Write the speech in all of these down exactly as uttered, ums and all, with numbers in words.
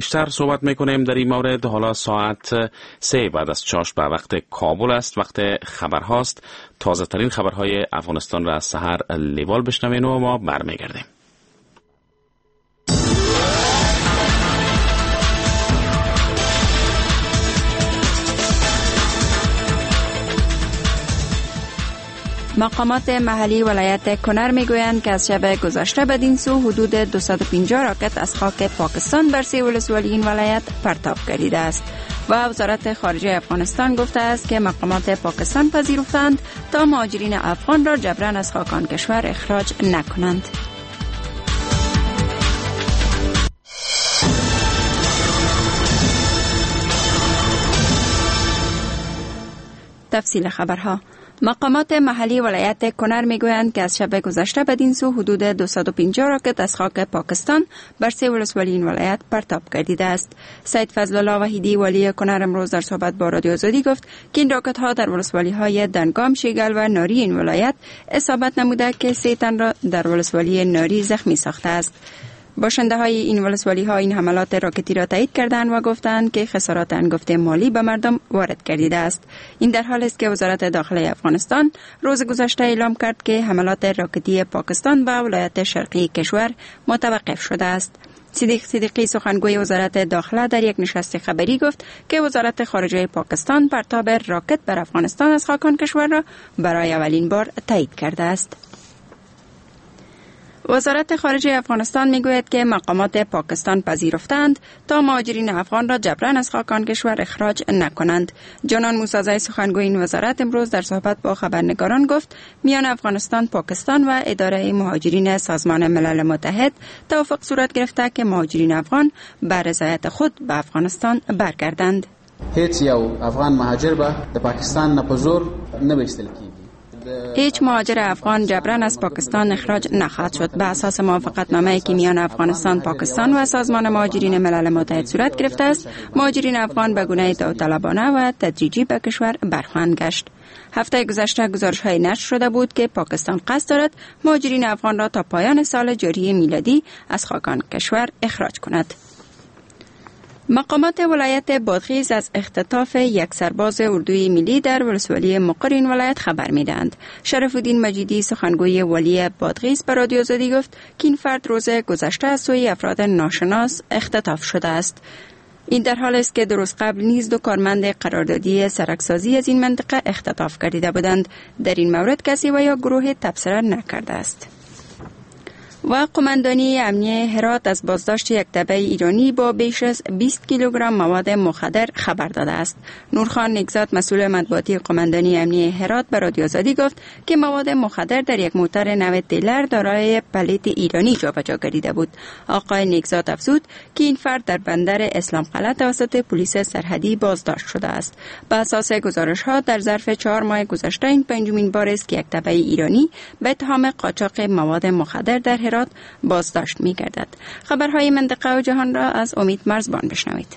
بیشتر صحبت میکنیم در این مورد. حالا ساعت سه بعد از چاش به وقت کابل است، وقت خبر هاست. تازه ترین خبرهای افغانستان را از سحر لیوال بشنوین و ما برمیگردیم. مقامات محلی ولایت کنر میگویند که از شب گذشته بدین سو حدود دویست و پنجاه راکت از خاک پاکستان بر سه ولسوالی این ولایت پرتاب گردیده است و وزارت خارجه افغانستان گفته است که مقامات پاکستان پذیرفتند تا مهاجرین افغان را جبراً از خاک آن کشور اخراج نکنند. تفصیل خبرها. مقامات محلی ولایت کنر میگویند که از شب گذشته بدین سو حدود دویست و پنجاه راکت از خاک پاکستان بر سه ولسوالی این ولایت پرتاب گردیده است. سید فضل الله وحیدی والی کنر امروز در صحبت با رادیو آزادی گفت که این راکت ها در ولسوالی های دنگام، شیگل و ناری این ولایت اصابت نموده که سه تن را در ولسوالی ناری زخمی ساخته است. باشنده های این ولسوالی ها این حملات راکتی را تایید کردند و گفتند که خسارات انگفته مالی به مردم وارد گردیده است. این در حالی است که وزارت داخله افغانستان روز گذشته اعلام کرد که حملات راکتی پاکستان به ولایت شرقی کشور متوقف شده است. صدیق صدیقی سخنگوی وزارت داخله در یک نشست خبری گفت که وزارت خارجه پاکستان پرتاب راکت بر افغانستان از خاک آن کشور را برای اولین بار تایید کرده است. وزارت خارجه افغانستان میگوید که مقامات پاکستان پذیرفتند تا مهاجرین افغان را جبراً از خاک آن کشور اخراج نکنند. جانان موسازی سخنگوی این وزارت امروز در صحبت با خبرنگاران گفت میان افغانستان، پاکستان و اداره مهاجرین سازمان ملل متحد توافق صورت گرفته که مهاجرین افغان بر رضایت خود به افغانستان برگردند. هیچ یو افغان مهاجر به پاکستان نه په زور نه ویستل کیږي. هیچ مهاجر افغان جبراً از پاکستان اخراج نخواهد شد. به اساس موافقتنامه‌ای که میان افغانستان، پاکستان و سازمان مهاجرین ملل متحد صورت گرفته است، مهاجرین افغان به گونه داوطلبانه و تدریجی به کشور برخواهند گشت. هفته گذشته گزارش‌های نشر شده بود که پاکستان قصد دارد مهاجرین افغان را تا پایان سال جاری میلادی از خاک آن کشور اخراج کند. مقامات ولایت بادغیس از اختطاف یک سرباز اردوی ملی در ولسوالی مقر این ولایت خبر می‌دهند. شرف الدین مجیدی سخنگوی والی بادغیس به رادیو آزادی گفت که این فرد روز گذشته از سوی افراد ناشناس اختطاف شده است. این در حالی است که دو روز قبل نیز دو کارمند قراردادی سرکسازی از این منطقه اختطاف گردیده بودند. در این مورد کسی و یا گروه تبصره نکرده است. و قماندانی امنیه هرات از بازداشت یک تبع ایرانی با بیش از بیست کیلوگرم مواد مخدر خبر داده است. نورخان نگزاد مسئول مطبوعاتی قماندانی امنیه هرات به رادیو آزادی گفت که مواد مخدر در یک موتر نو دیلر دارای پلیت ایرانی جابجا گردیده بود. آقای نگزاد افزود که این فرد در بندر اسلام قلعه توسط پلیس سرحدی بازداشت شده است. به اساس گزارش‌ها در ظرف چهار ماه گذشته این پنجمین بار است که یک تبع ایرانی به اتهام قاچاق مواد مخدر در هرات بازداشت می‌گردد. خبرهای منطقه و جهان را از امید مرزبان بشنوید.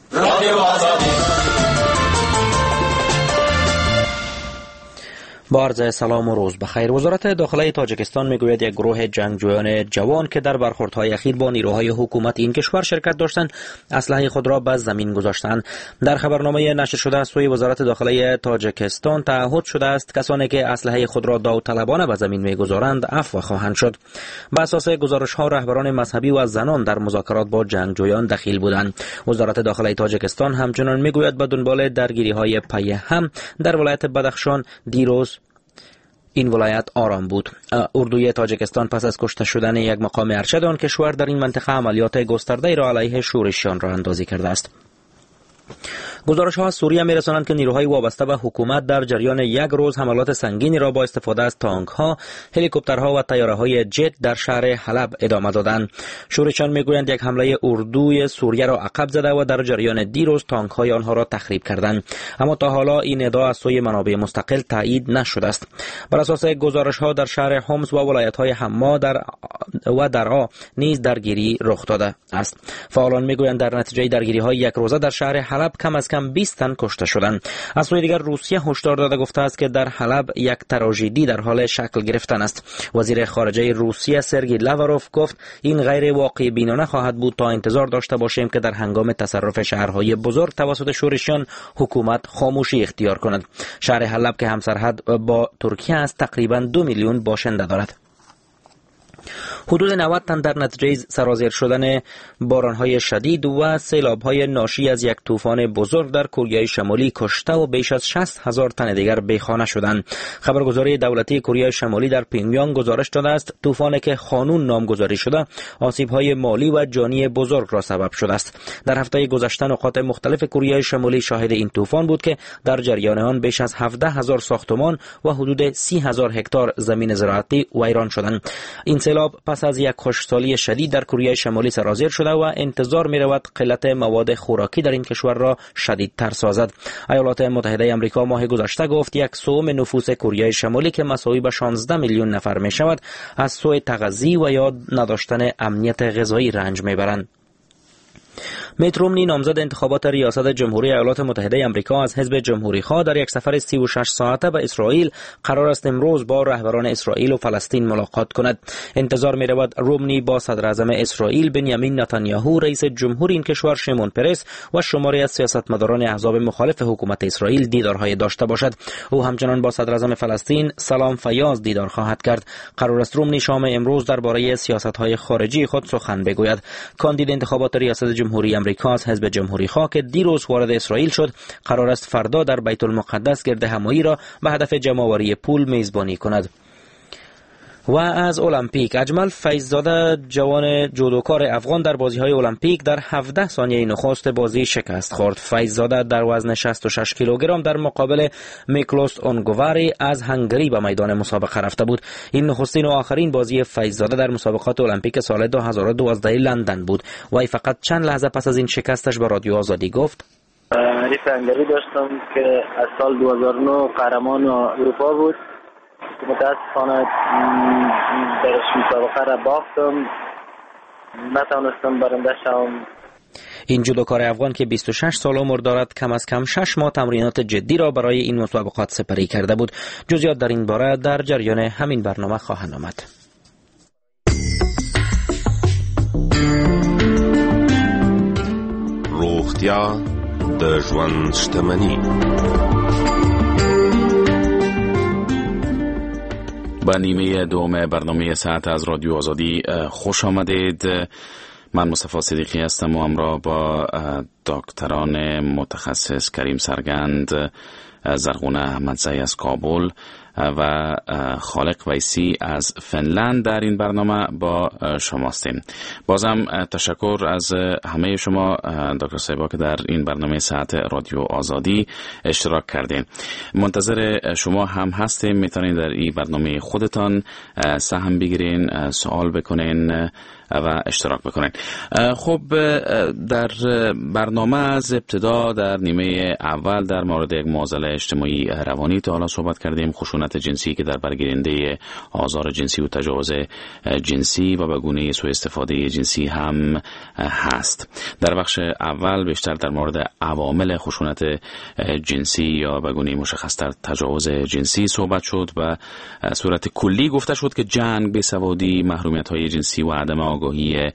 با عرض سلام و روز بخیر. وزارت داخله تاجیکستان میگوید یک گروه جنگجویان جوان که در برخوردهای اخیر با نیروهای حکومت این کشور شرکت داشتند اسلحه خود را به زمین گذاشتند. در خبرنامه نشر شده از سوی وزارت داخله تاجیکستان تعهد شده است کسانی که اسلحه خود را داوطلبانه به زمین میگذارند عفو خواهند شد. به اساس گزارش‌ها رهبران مذهبی و زنان در مذاکرات با جنگجویان دخیل بودند. وزارت داخله تاجیکستان همچنان میگوید به دنبال درگیری‌های پی هم در ولایت بدخشان دیروز این ولایت آرام بود. اردوی تاجیکستان پس از کشته شدن یک مقام ارشد آن کشور در این منطقه عملیات گسترده را علیه شورشیان راه اندازی کرده است. گزارش ها از سوریه می رسانند که نیروهای وابسته به حکومت در جریان یک روز حملات سنگینی را با استفاده از تانک ها، هلیکوپترها و طیاره های جت در شهر حلب ادامه دادند. شورشیان می گویند یک حمله اردوی سوریه را عقب زده و در جریان دیروز تانک های آنها را تخریب کردند. اما تا حالا این ادعا از سوی منابع مستقل تایید نشده است. بر اساس گزارش ها در شهر حمص و ولایت های حما در و درعا نیز درگیری رخ داده است. فعالان می گویند در نتیجه درگیری های یک روزه در شهر حلب کم از کم کم بیست تن کشته شدند. از سوی دیگر روسیه هشدار داده گفته است که در حلب یک تراژدی در حال شکل گرفتن است. وزیر خارجه روسیه سرگئی لاواروف گفت این غیر واقع بینانه خواهد بود تا انتظار داشته باشیم که در هنگام تصرف شهرهای بزرگ توسط شورشیان حکومت خاموشی اختیار کند. شهر حلب که همسرحد با ترکیه است تقریباً دو میلیون باشنده دارد. حدود نود تن در نتیجه سرازیر شدن بارانهای شدید و سیلابهای ناشی از یک طوفان بزرگ در کره شمالی کشته و بیش از شصت هزار تن دیگر بیخانه شدند. خبرگزاری دولتی کره شمالی در پیونگیانگ گزارش داده است طوفانی که خانون نامگذاری شده آسیب‌های مالی و جانی بزرگ را سبب شده است. در هفته گذشته نقاط مختلف کره شمالی شاهد این طوفان بود که در جریان آن بیش از هفده هزار ساختمان و حدود سی هزار هکتار زمین زراعتی ویران شدند. این سیلاب پس از یک خشکسالی شدید در کره شمالی سرازیر شده و انتظار می رود قلت مواد خوراکی در این کشور را شدیدتر سازد. ایالات متحده آمریکا ماه گذشته گفت یک سوم نفوس کره شمالی که مساوی به شانزده میلیون نفر می شود از سوء تغذیه و یا نداشتن امنیت غذایی رنج می برند. میت رومنی نامزد انتخابات ریاست جمهوری ایالات متحده آمریکا از حزب جمهوری خواه در یک سفر سی و شش ساعته به اسرائیل قرار است امروز با رهبران اسرائیل و فلسطین ملاقات کند. انتظار می رود رومنی با صدر اعظم اسرائیل بنیامین نتانیاهو، رئیس جمهور این کشور شیمون پرس و شماری از سیاستمداران احزاب مخالف حکومت اسرائیل دیدارهای داشته باشد. او همچنان با صدر اعظم فلسطین سلام فیاض دیدار خواهد کرد. قرار است رومنی شام امروز درباره سیاست‌های خارجی خود سخن بگوید. کاندید انتخابات ریاست جمهوری آمریکا از حزب جمهوری خواه که دیروز وارد اسرائیل شد قرار است فردا در بیت المقدس گرد همایی را به هدف جمع‌آوری پول میزبانی کند. و از المپیک اجمل فیضزاده جوان جودوکار افغان در بازی‌های المپیک در هفده ثانیه نخست بازی شکست خورد. فیضزاده در وزن شصت و شش کیلوگرم در مقابل میکلوس اونگواری از هنگری به میدان مسابقه رفته بود. این نخستین و آخرین بازی فیضزاده در مسابقات المپیک سال دو هزار و دوازده لندن بود. وی فقط چند لحظه پس از این شکستش به رادیو آزادی گفت: حریف هنگری داشتم که از سال دو هزار و نه قهرمان اروپا بود. متاسفانه در مسابقه را باختم، نتوانستم برنده شوم. این جودوکار افغان که بیست و شش سال عمر دارد کم از کم شش ماه تمرینات جدی را برای این مسابقات سپری کرده بود. جزئیات در این باره در جریان همین برنامه خواهند آمد. روغتیا د ژوند شتمني. به نیمه دوم برنامه ساعت از رادیو آزادی خوش آمدید. من مصطفی صدیقی هستم و همراه با دکتران متخصص کریم سرگند، زرغونه احمدزی از کابل و خالق ویسی از فنلند در این برنامه با شماستیم. بازم تشکر از همه شما دکتر صاحبا که در این برنامه ساعت رادیو آزادی اشتراک کردین. منتظر شما هم هستیم. میتونین در این برنامه خودتان سهم بگیرین، سوال بکنین و اشتراک بکنین. خب در برنامه از ابتدا در نیمه اول در مورد یک معضل اجتماعی روانی تا حالا صحبت کردیم، خشونت جنسی که در برگیرنده آزار جنسی و تجاوز جنسی و به گونه سوء استفاده جنسی هم هست. در بخش اول بیشتر در مورد عوامل خشونت جنسی یا به گونه مشخص‌تر تجاوز جنسی صحبت شد و صورت کلی گفته شد که جنگ، بیسوادی، محرومیت‌های جنسی و عدم آگاهی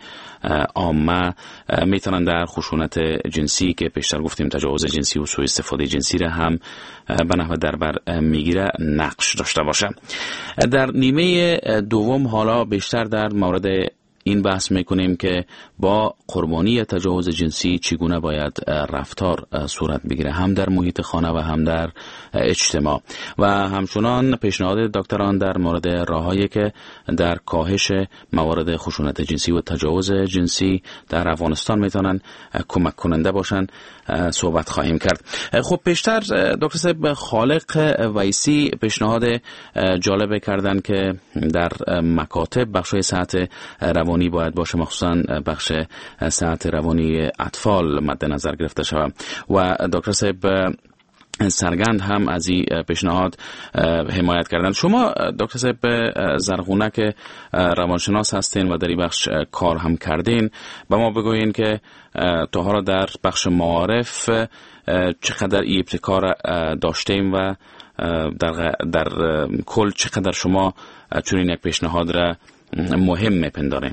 عامه میتونن در خشونت جنسی که پیشتر گفتیم تجاوز جنسی و سوء استفاده جنسی را هم به نحو در بر میگیره نقش داشته باشه. در نیمه دوم حالا بیشتر در مورد این بحث میکنیم که با قربانی تجاوز جنسی چگونه باید رفتار صورت بگیره، هم در محیط خانه و هم در اجتماع، و همچنان پیشنهاد دکتران در مورد راههایی که در کاهش موارد خشونت جنسی و تجاوز جنسی در افغانستان میتونن کمک کننده باشن صحبت خواهیم کرد. خب پیشتر دکتر صاحب خالق ویسی پیشنهاد جالب کردن که در مکاتب بخش صحت روانی باید باشه، مخصوصا بخش صحت روانی اطفال مد نظر گرفته شود. و دکتر صاحب سرگند هم از این پیشنهاد حمایت کردن. شما دکتر صاحب زرغونه که روانشناس هستین و در این بخش کار هم کردین، به ما بگوین که تا حالا در بخش معارف چقدر این ابتکار داشتیم و در, در کل چقدر شما چنین یک پیشنهاد را مهم میپندارین؟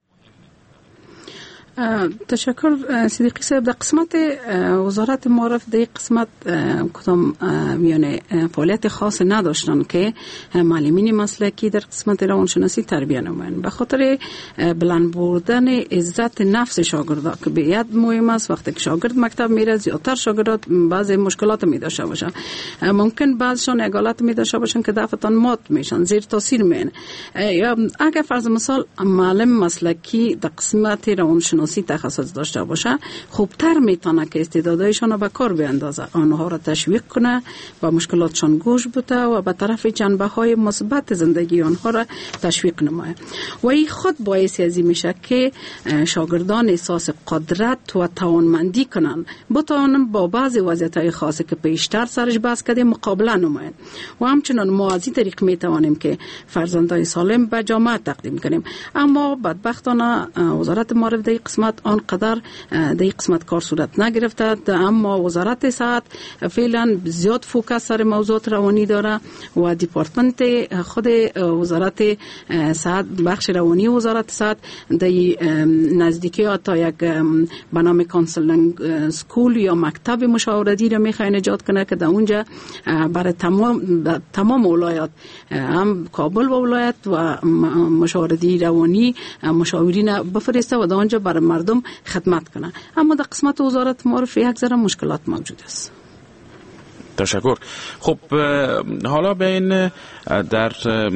تشکر صدیقی صاحب. در قسمت وزارت معارف در قسمت کدام یعنی فعالیت خاص نداشتن که معلمین مسلکی در قسمت روانشناسی تربیت نمایند، به خاطر بلند بردن عزت نفس شاگردا که بیاد مهم است. وقتی که شاگرد مکتب میره زیادتر شاگردات بعضی مشکلات می داشته باشن، ممکن بعضشان اگالات می داشته باشن که دفعتان مات میشن، زیر تاثیر میان. یا اگر فرض مثال معلم مسلکی در قسمت روانشناسی تخصص داشته باشه، خوبتر میتونه که استعدادایشان رو به کار بیاندازه، آنها را تشویق کنه و مشکلاتشان گوش بده و به طرف جنبه های مثبت زندگی آنها را تشویق نمایه. و این خود باعث ازی میشه که شاگردان احساس قدرت و توانمندی کنن، بتوانن با بعضی وضعیت‌های خاصی که پیشتر سرش بحث کردیم مقابله نمایند. و همچنان ما از این طریق میتوانیم که فرزندان سالم به جامعه تقدیم کنیم. اما بدبختانه وزارت معارف در قسمت آنقدر در قسمت کار صورت نگرفته، اما وزارت صحت فعلا زیاد فوکس سر موضوعات روانی داره و دیپارتمنت خود وزارت صحت، بخش روانی وزارت صحت در نزدیکی تا یک به نام کانسلینگ سکول یا مکتب مشاورتی را میخواد ایجاد کنه که در اونجا برای تمام تمام ولایات، هم کابل و ولایت و مشاورتی روانی مشاورین بفرسته و در اونجا برای مردم خدمت کنه. اما در قسمت وزارت معارف یک ذره مشکلات موجود است. تشکر. خب حالا بین در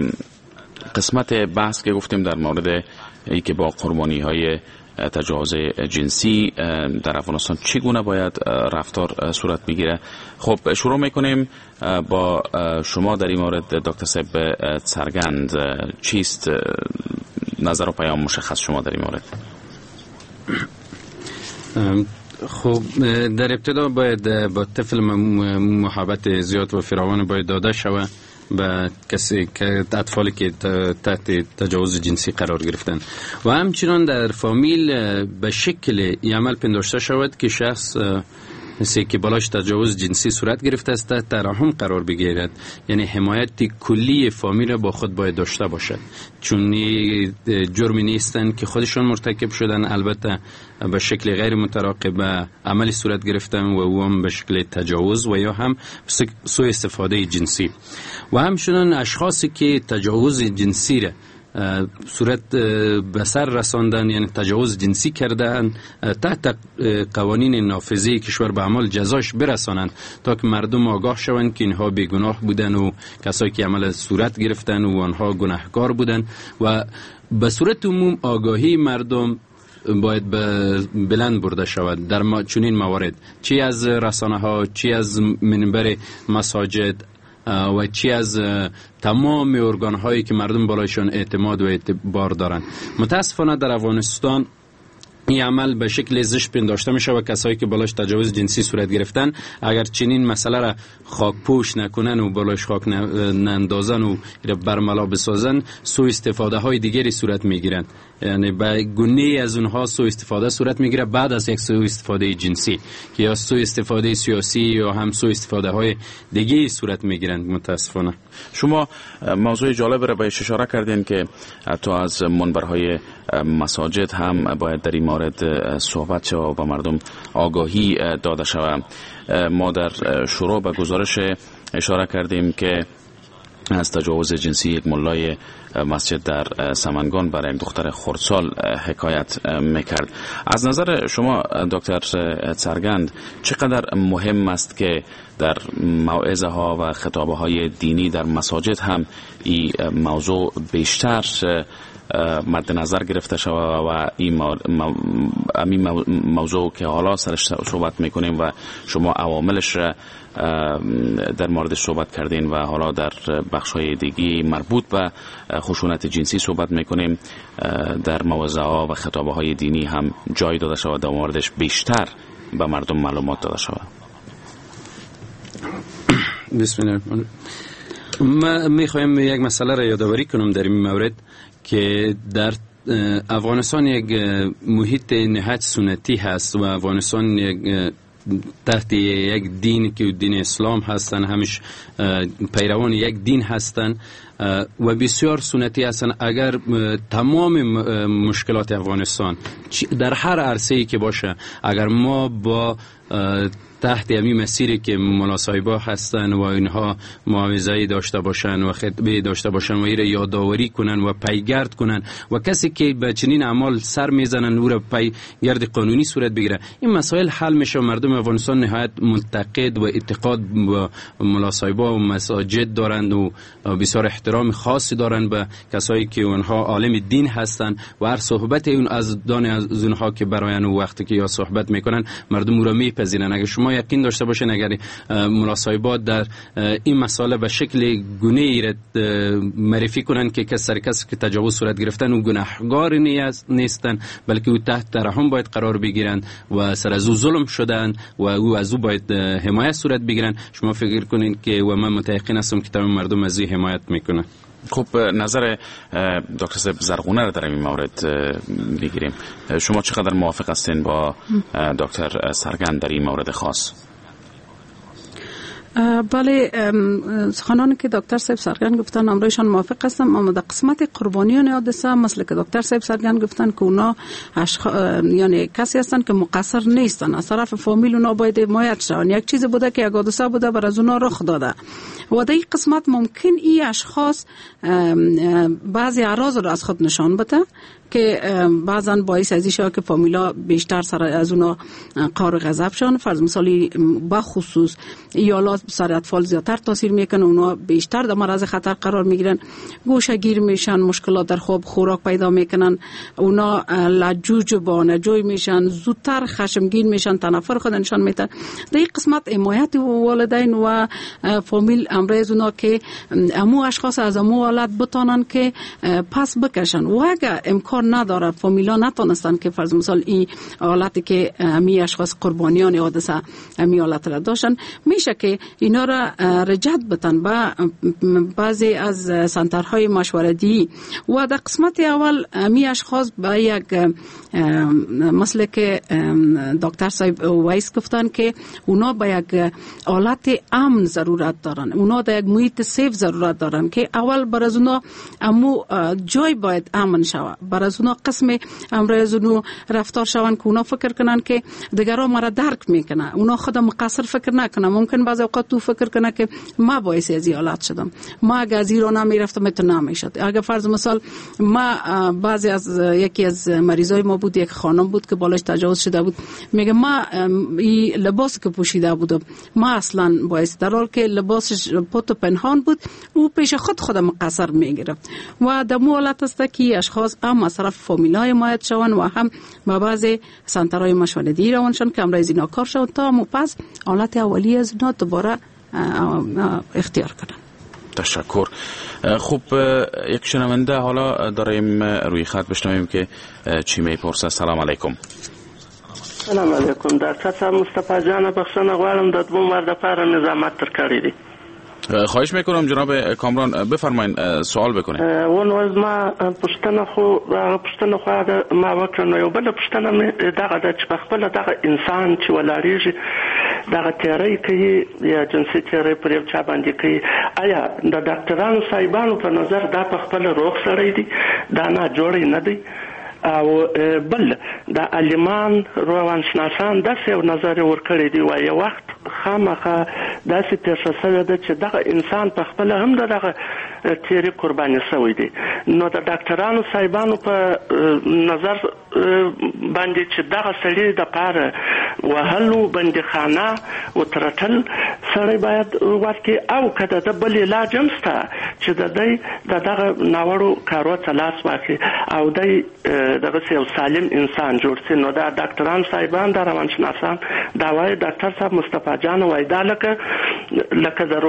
قسمت بحث که گفتیم در مورد ای که با قربانی های تجاوز جنسی در افغانستان چگونه باید رفتار صورت بگیره، خب شروع میکنیم با شما در این مورد دکتر صاحب سرگند. چیست نظر و پیام مشخص شما در این مورد؟ خب در ابتدا باید با طفل محبت زیاد و فراوان باید داده شود به کسی که اطفالی که تحت تجاوز جنسی قرار گرفتن و همچنان در فامیل به شکل عمل پنداشته شود که شخص مثل که بالاش تجاوز جنسی صورت گرفته است تحت ترحم قرار بگیرد، یعنی حمایت کلی فامیل را با خود باید داشته باشد، چون جرمی نیستند که خودشان مرتکب شدن، البته به شکل غیر متراقب عملی صورت گرفتن و او هم به شکل تجاوز و یا هم سوء استفاده جنسی. و همچنان اشخاصی که تجاوز جنسی را صورت به سر رساندن، یعنی تجاوز جنسی کردن، تحت قوانین نافذه کشور به عمل جزاش برسانند تا که مردم آگاه شوند که اینها بیگناه بودن و کسایی که عمل صورت گرفتن و آنها گناهکار بودن. و به صورت عموم آگاهی مردم باید بلند برده شود در چنین موارد، چی از رسانه ها، چی از منبر مساجد و چی از تمام ارگان هایی که مردم بالایشان اعتماد و اعتبار دارند. متاسفانه در افغانستان این عمل به شکل زشت پنداشته میشه و کسایی که بالاش تجاوز جنسی صورت گرفتن اگر چنین مسئله را خاک پوش نکنن و بالاش خاک نندازن و برملا بسازن، سوء استفاده های دیگری صورت میگیرند، یعنی به گونه از اونها سوء استفاده صورت میگیره بعد از یک سوء استفاده جنسی که یا سوء استفاده سیاسی یا هم سوء استفاده های دیگه صورت میگیرند. متاسفانه شما موضوع جالب را بهش اشاره کردین که حتی از منبرهای مساجد هم باید در این مورد صحبت شود و به مردم آگاهی داده شود. ما در شروع به گزارش اشاره کردیم که از تجاوز جنسی یک ملای مسجد در سمنگان برای یک دختر خردسال حکایت میکرد. از نظر شما دکتر سرگند چقدر مهم است که در موعظه ها و خطابه های دینی در مساجد هم این موضوع بیشتر مد نظر گرفته شود و این موضوع که حالا سرش صحبت میکنیم و عواملش عواملش در مورد صحبت کردین و حالا در بخش‌های دیگه مربوط به خشونت جنسی صحبت میکنیم، در موعظه ها و خطابه های دینی هم جای داده شود در موردش بیشتر به مردم معلومات داده شود؟ بسم الله. ما میخوایم یک مسئله را یادآوری کنم در این مورد که در افغانستان یک محیط نهایت سنتی هست و افغانستان یک تحت یک دین که دین اسلام هستن، همش پیروان یک دین هستن و بسیار سنتی هستن. اگر تمام مشکلات افغانستان در هر عرصه‌ای که باشه، اگر ما با تحت همین مسیری که ملا صاحبا هستن و اینها معاوضه‌ای داشته باشن و خطبه داشته باشن و ایره یادآوری کنن و پیگرد کنن و کسی که به چنین اعمال سر میزنن او را پیگرد قانونی صورت بگیره، این مسائل حل میشه. مردم افغانستان نهایت منتقد و اعتقاد به ملا صاحبا و مساجد دارند و بسیار احترام خاصی دارند به کسایی که اونها عالم دین هستند و هر صحبت اون از دان از اونها که برای اون وقتی که یا صحبت میکنن مردم او را میپذیرن. اگر شما یقین داشته باشین اگر ملا صاحبا در این مسئله به شکل گونه‌ای معرفی کنن که کس سر کس که تجاوز صورت گرفتن و گناهگار نیستن، بلکه او تحت ترحم باید قرار بگیرن و سر از او ظلم شدن و او از او باید حمایت صورت بگیرن، شما فکر کنین که و من متأکد هستم که تمام مردم از این حمایت میکنن. خب نظر دکتر صاحب زرغونه رو در این مورد بگیریم. شما چقدر موافق هستین با دکتر سرگند در این مورد خاص؟ بله، سخنانی که دکتر صاحب سرگند گفتن امروزشان موافق هستم، اما در قسمت قربانیان حادثه مثل که دکتر صاحب سرگند گفتن که اونا اشخ... یعنی کسی هستن که مقصر نیستن، از طرف فامیل اونا باید حمایت شون. یک چیز بوده که یک حادثه بوده بر از اونا رخ داده و در این قسمت ممکن این اشخاص بعضی اعراض رو از خود نشان بده که بعضا باعث از این شود که فامیلا بیشتر سر از اونا قار و غضب شون. فرض مثالی با خصوص ایالات سر اطفال زیادتر تاثیر میکنه، اونا بیشتر در معرض خطر قرار میگیرن، گوشه گیر میشن، مشکلات در خواب خوراک پیدا میکنن، اونا لجوج و بانجوی میشن، زودتر خشمگین میشن، تنفر خود نشان میدن. در این قسمت حمایت والدین و فامیل امروز اونا که امو اشخاص از امو حالت بتانن که پس بکشن و اگر امکان نداره فامیلا نتونستن که فرض مثال این حالتی که امی اشخاص قربانیان حادثه امی حالت را داشتن، میشه که اینا را رجعت بتن با بعضی از سنترهای مشورتی و در قسمت اول امی اشخاص با یک مثل که دکتر صاحب وایس گفتن که اونا با یک حالت امن ضرورت دارن، اونا در یک محیط سیف ضرورت دارن که اول بر از اونا امو جای باید امن شود، بر از اونا قسم امروز اونو رفتار شون که اونا فکر کنن که دیگران مرا درک میکنه، اونا خود مقصر فکر نکنه. ممکن بعضی اوقات تو فکر کنه که ما باعث از این حالت شدم، ما اگه از ایران نمیرفتم تو نمیشد. اگه فرض مثال ما بعضی از یکی از مریضای ما بود، یک خانم بود که بالش تجاوز شده بود، میگه ما این لباس که پوشیده بودم ما اصلا باعث، در حالی که لباسش پت و پنهان بود، او پیش خود خود مقصر میگرفت و در مو حالت است که اشخاص هم از طرف فامیلای حمایت شون و هم با بعضی سنترهای مشورتی روانشان که امروز اینا کار شون تا مو پس حالت اولیه از اینا دوباره اختیار کنن. تشکر. خب یک شنونده حالا داریم روی خط، بشنویم که چی میپرسه. سلام علیکم. سلام علیکم. ډاکټر صاحب مصطفی جان بخښنه غواړم د دوه مر د پاره نظامت تر کړی دی. خواهش میکنم جناب کامران بفرمایید سوال بکنید. اون وز ما پښتنه خو پښتنه خو ما وکړنه یو بل پښتنه دغه د چې خپل دغه انسان چې ولاړیږي دغه تیری کوي یا جنسي تیری پر یو چا باندې کوي، آیا د ډاکټرانو صاحبانو په نظر دا په خپل روغ سړی دی، دا نه جوړی نه دی؟ او بل د عالمان روانشناسان داسې یو نظر ورکړی دی و یو وخت خامخا داسې پیښه شوې ده چې دغه انسان په خپل هم دغه تیری قرباني شوی دی. نو د ډاکټرانو صاحبانو په نظر باندې چې دغه سړی د پاره وهلو بندیخانه وترټل سړی باید ورکړي او کده د بل علاج هم شته چې د دې دغه ناوړو کارو ته لاس واخلي او د دغه یو سالم انسان جوړ شي. نو دا ډاکټران صاحبان د روانشناسان دا وایي ډاکټر صاحب مصطفی جان وایي دا لکه لکه د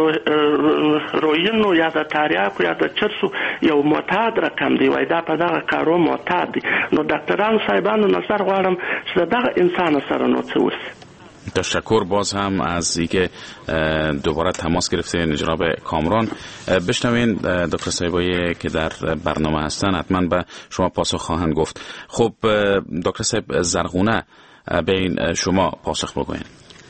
روینو یا د تاریاکو یا د چرسو یو معتاد رقم دی، وایي دا په دغه کارو معتاد دی. نو ډاکټران صاحبانو نظر غواړم چې دغه انسان سره نو څه وشي. تشکر باز هم از اینکه دوباره تماس گرفتین جناب کامران. بشنوین دکتر صاحبایی که در برنامه هستن حتما به شما پاسخ خواهند گفت. خب دکتر صاحب زرغونه به این شما پاسخ بگوین.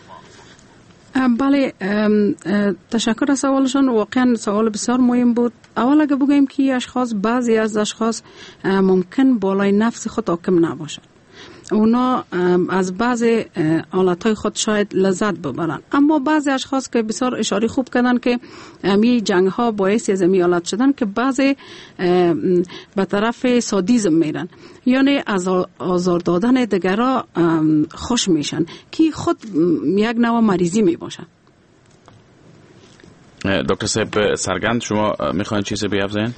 بله، تشکر از سوالشون. واقعا سوال بسیار مهم بود. اول اگه بگویم که اشخاص، بعضی از اشخاص ممکن بالای نفس خود حاکم نباشند، اونا از بعضی حالتهای خود شاید لذت ببرن، اما بعضی اشخاص که بسیار اشاره خوب کردن که می جنگ ها باعث از می حالت شدن که بعضی به طرف سادیزم میرن، یعنی از آزار دادن دیگرها خوش میشن که خود یک نوع مریضی می باشن. دکتر صاحب سرگند شما میخواین چیزی بیافزین؟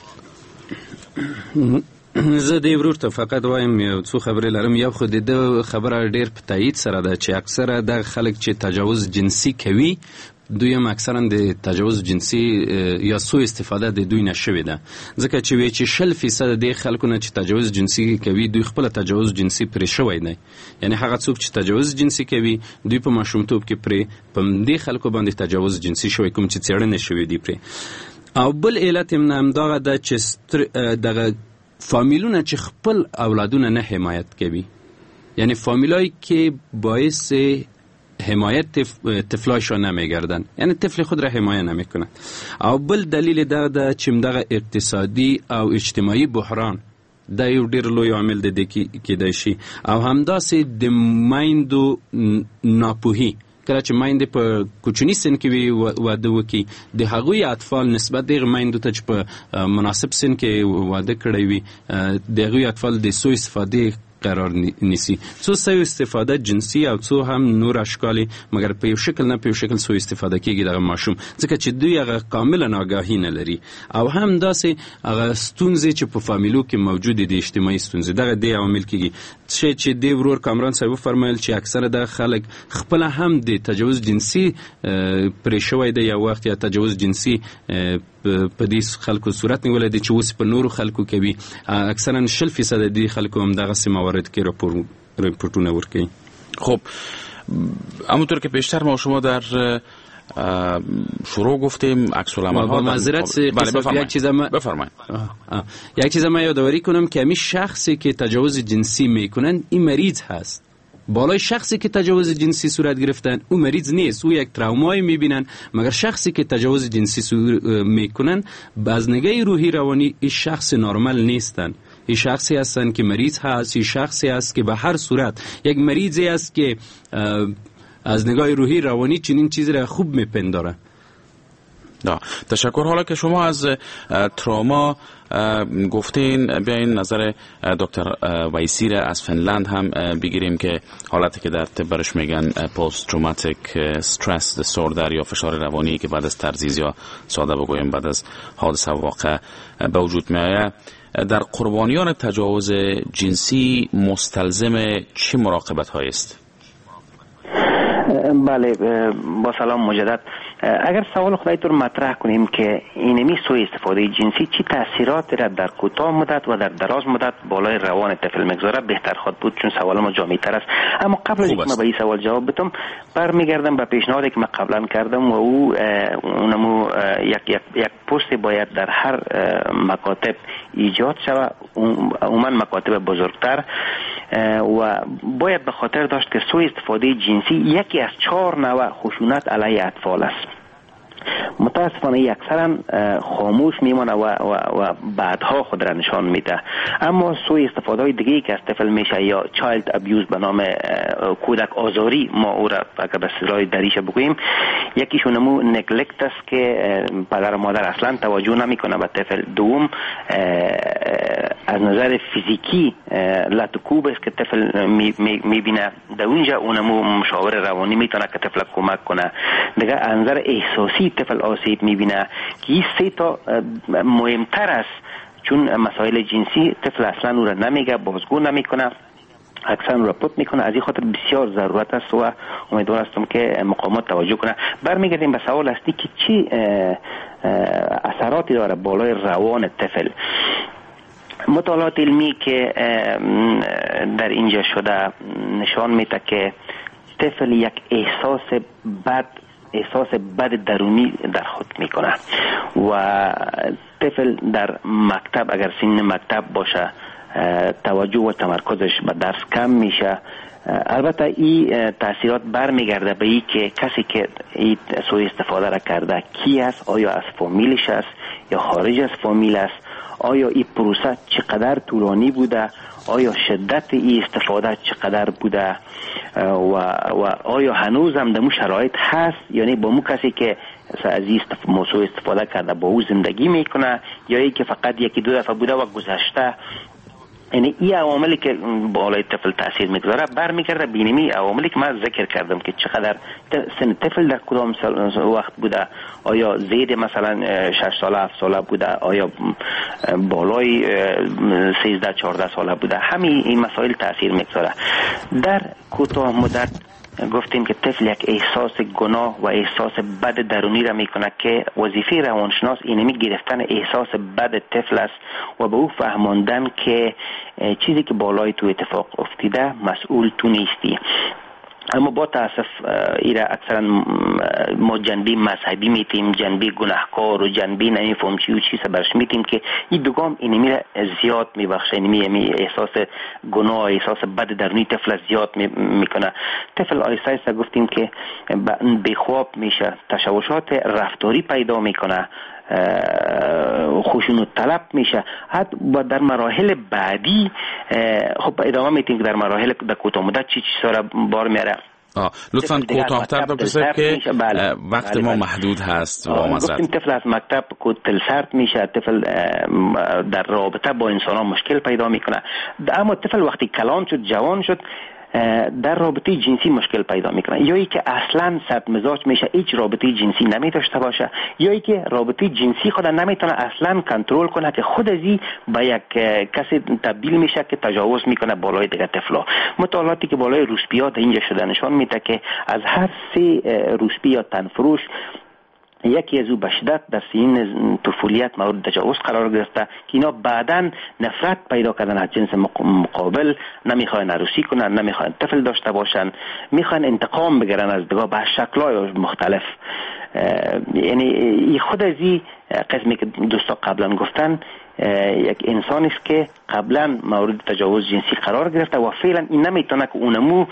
زه د ورور ته فقط وایم یو څو خبرې لرم. یو خو د خبره ډیر په تایید سره ده چې اکثره د خلک چې تجاوز جنسي کوي دویم اکثرا د تجاوز جنسي یا سوء استفاده د دوی نشوي ده، ځکه چې وی چې شل فیصد د خلکو نه چې تجاوز جنسي کوي دوی خپل تجاوز جنسي پرې شوی دی. یعنی هغه څوک چې تجاوز جنسي کوي دوی په ماشومتوب کې پرې په دې خلکو باندې تجاوز جنسي شوی، کوم چې څېړنې شوی دی پرې. او بل علت هم همدغه ده چې دغه فامیلونه چې خپل اولادونه نه حمایت کوي، یعنی فامیلایی که باعث حمایت طفلایشان نمیگردن، یعنی طفل خود را حمایت نمیکنن. او بل دلیل دا ده چې دغه اقتصادي او اجتماعي بحران دا یو ډیر لوی عامل دی کې دی شي، او همداسې د میندو ناپوهي کله چې میندې په کوچني سن کې وي واده وکړي د هغوی اطفال نسبت دغه میندو ته چې په مناسب سن کې واده کړی وي د هغوی اطفال د سوء استفادې قرار نیسی، څو سوء استفاده جنسی او څو هم نور اشکالی، مگر په یو شکل نه په یو شکل سوء استفاده کېږي دغه ماشوم، ځکه چې دوی هغه کاملا آگاهی نه لري. او هم داسې هغه ستونزې چې په فامیلو کې موجود دي، اجتماعي ستونزې، دغه د عوامل کېږي چې د ورور کامران صاحب فرمایل چې اکثره د خلک خپل هم د تجاوز جنسي پرې شوی دی یا وخت یا تجاوز جنسي په دې خلکو صورت نیولای دي چې اوس په نورو خلکو کوي. اکثرا شل فیصد د خلکو هم دغه موارد کې راپور راپورټونه ورکوي. خب همونطور که بیشتر ما شما در شروع گفتیم عکس العمل ها معذرت یک چیز ما بفرمایید یک چیز ما یادآوری کنم که همین شخصی که تجاوز جنسی میکنن این مریض هست. بالای شخصی که تجاوز جنسی صورت گرفتن او مریض نیست، او یک ترومای میبینن، مگر شخصی که تجاوز جنسی میکنن از نگاه روحی روانی این شخص نرمال نیستن، این شخصی هستن که مریض هست، این شخصی هست که به هر صورت یک مریضی است که از نگاه روحی روانی چنین چیزی را خوب میپنداره. تشکر. حالا که شما از تروما گفتین بیاین نظر دکتر ویسیر از فنلند هم بگیریم که حالتی که در طب برش میگن پست تروماتیک استرس دیسوردر یا فشار روانی که بعد از ترزیز یا ساده بگویم بعد از حادثه واقع به وجود میآید، در قربانیان تجاوز جنسی مستلزم چه مراقبت هایی است؟ بله، با سلام مجدد. اگر سوال خدای طور مطرح کنیم که اینمی سوء استفاده جنسی چی تاثیرات را در کوتاه مدت و در دراز مدت بالای روان طفل میگذاره بهتر خود بود، چون سوال ما جامع تر است. اما قبل از اینکه ما به این سوال جواب بدم برمیگردم به پیشنهادی که من قبلا کردم و او اونمو یک یک یک پست باید در هر مکاتب ایجاد شود، عموما مکاتب بزرگتر، و باید به خاطر داشت که سوء استفاده جنسی یکی از چهار نوع خشونت علیه اطفال است. متاسفانه اکثرا خاموش میمانه و, و, و بعدها خود را نشان میده. اما سوء استفاده های دیگه که از طفل میشه یا چایلد ابیوز به نام کودک آزاری، ما او را اگر به اصطلاح دریشه بگوییم، یکیشون همون نگلکت است که پدر و مادر اصلا توجه نمیکنه به طفل. دوم از نظر فیزیکی لطکوب است که طفل میبینه، در اونجا اونمو مشاور روانی میتونه که طفل کمک کنه. دیگه از نظر احساسی طفل آسیب میبینه که این سه تا مهمتر است، چون مسائل جنسی طفل اصلا او را نمیگه، بازگو نمیکنه، اکثر را پت میکنه. از این خاطر بسیار ضرورت است و امیدوار هستم که مقامات توجه کنه. برمیگردیم به سوال اصلی که چی اثراتی داره بالای روان طفل. مطالعات علمی که در اینجا شده نشان میده که طفل یک احساس بد احساس بد درونی در خود میکنه و طفل در مکتب اگر سن مکتب باشه توجه و تمرکزش به درس کم میشه. البته این تاثیرات برمیگرده به این که کسی که این سوء استفاده را کرده کی است، آیا از فامیلش است یا خارج از فامیل است، آیا این پروسه چقدر طولانی بوده، آیا شدت این استفاده چقدر بوده و, و آیا هنوز هم دمو شرایط هست، یعنی با مو کسی که از این موضوع استفاده کرده با او زندگی میکنه یا ای که فقط یکی دو دفعه بوده و گذشته. یعنی این عواملی که بالای طفل تاثیر میگذاره برمیگرده بینیمی عواملی که من ذکر کردم که چقدر سن طفل در کدام وقت بوده، آیا زید مثلا شش ساله هفت ساله بوده، آیا بالای سیزده چهارده ساله بوده، همین این مسائل تاثیر میگذاره. در کوتاه مدت گفتیم که طفل یک احساس گناه و احساس بد درونی را میکنه که وظیفه روانشناس اینمی گرفتن احساس بد طفل است و به او فهماندن که چیزی که بالای تو اتفاق افتیده مسئول تو نیستی. اما با تاسف ایره اکثرا ما جنبی مذهبی میتیم، جنبی گناهکار و جنبی نمیفهم چی و چی برش میتیم که این دوگام اینمی را زیاد میبخشه، اینمی احساس گناه احساس بد درونی طفل زیاد میکنه. طفل آیسته آیسته گفتیم که بیخواب میشه، تشوشات رفتاری پیدا میکنه، خشونت طلب میشه. حتی در مراحل بعدی خب ادامه میتیم که در مراحل در کوتاه مدت چی چیزا را بار میاره. لطفا کوتاه‌تر دکتر که وقت ما محدود هست و معذرت. گفتیم طفل از مکتب کل سرد میشه، طفل در رابطه با انسان ها مشکل پیدا میکنه. اما طفل وقتی کلان شد جوان شد در رابطه جنسی مشکل پیدا میکنه، یا ای که اصلا سرد مزاج میشه، هیچ رابطه جنسی نمیداشته باشه، یا ای که رابطه جنسی خود نمیتونه اصلا کنترل کنه که خود ازی به یک کسی تبدیل میشه که تجاوز میکنه بالای دیگه طفلا. مطالعاتی که بالای روسپیا در اینجا شده نشان میده که از هر سه روسپی یا تنفروش یکی از او به شدت در سین طفولیت مورد تجاوز قرار گرفته که اینا بعداً نفرت پیدا کردن از جنس مقابل، نمیخواین عروسی کنن، نمیخواین طفل داشته باشن، میخواین انتقام بگیرن از دیگه به شکل‌های مختلف. یعنی خود از این قسمی که دوستا قبلا گفتن یک انسانی است که قبلا مورد تجاوز جنسی قرار گرفته و فعلا این نمیتونه که اونمو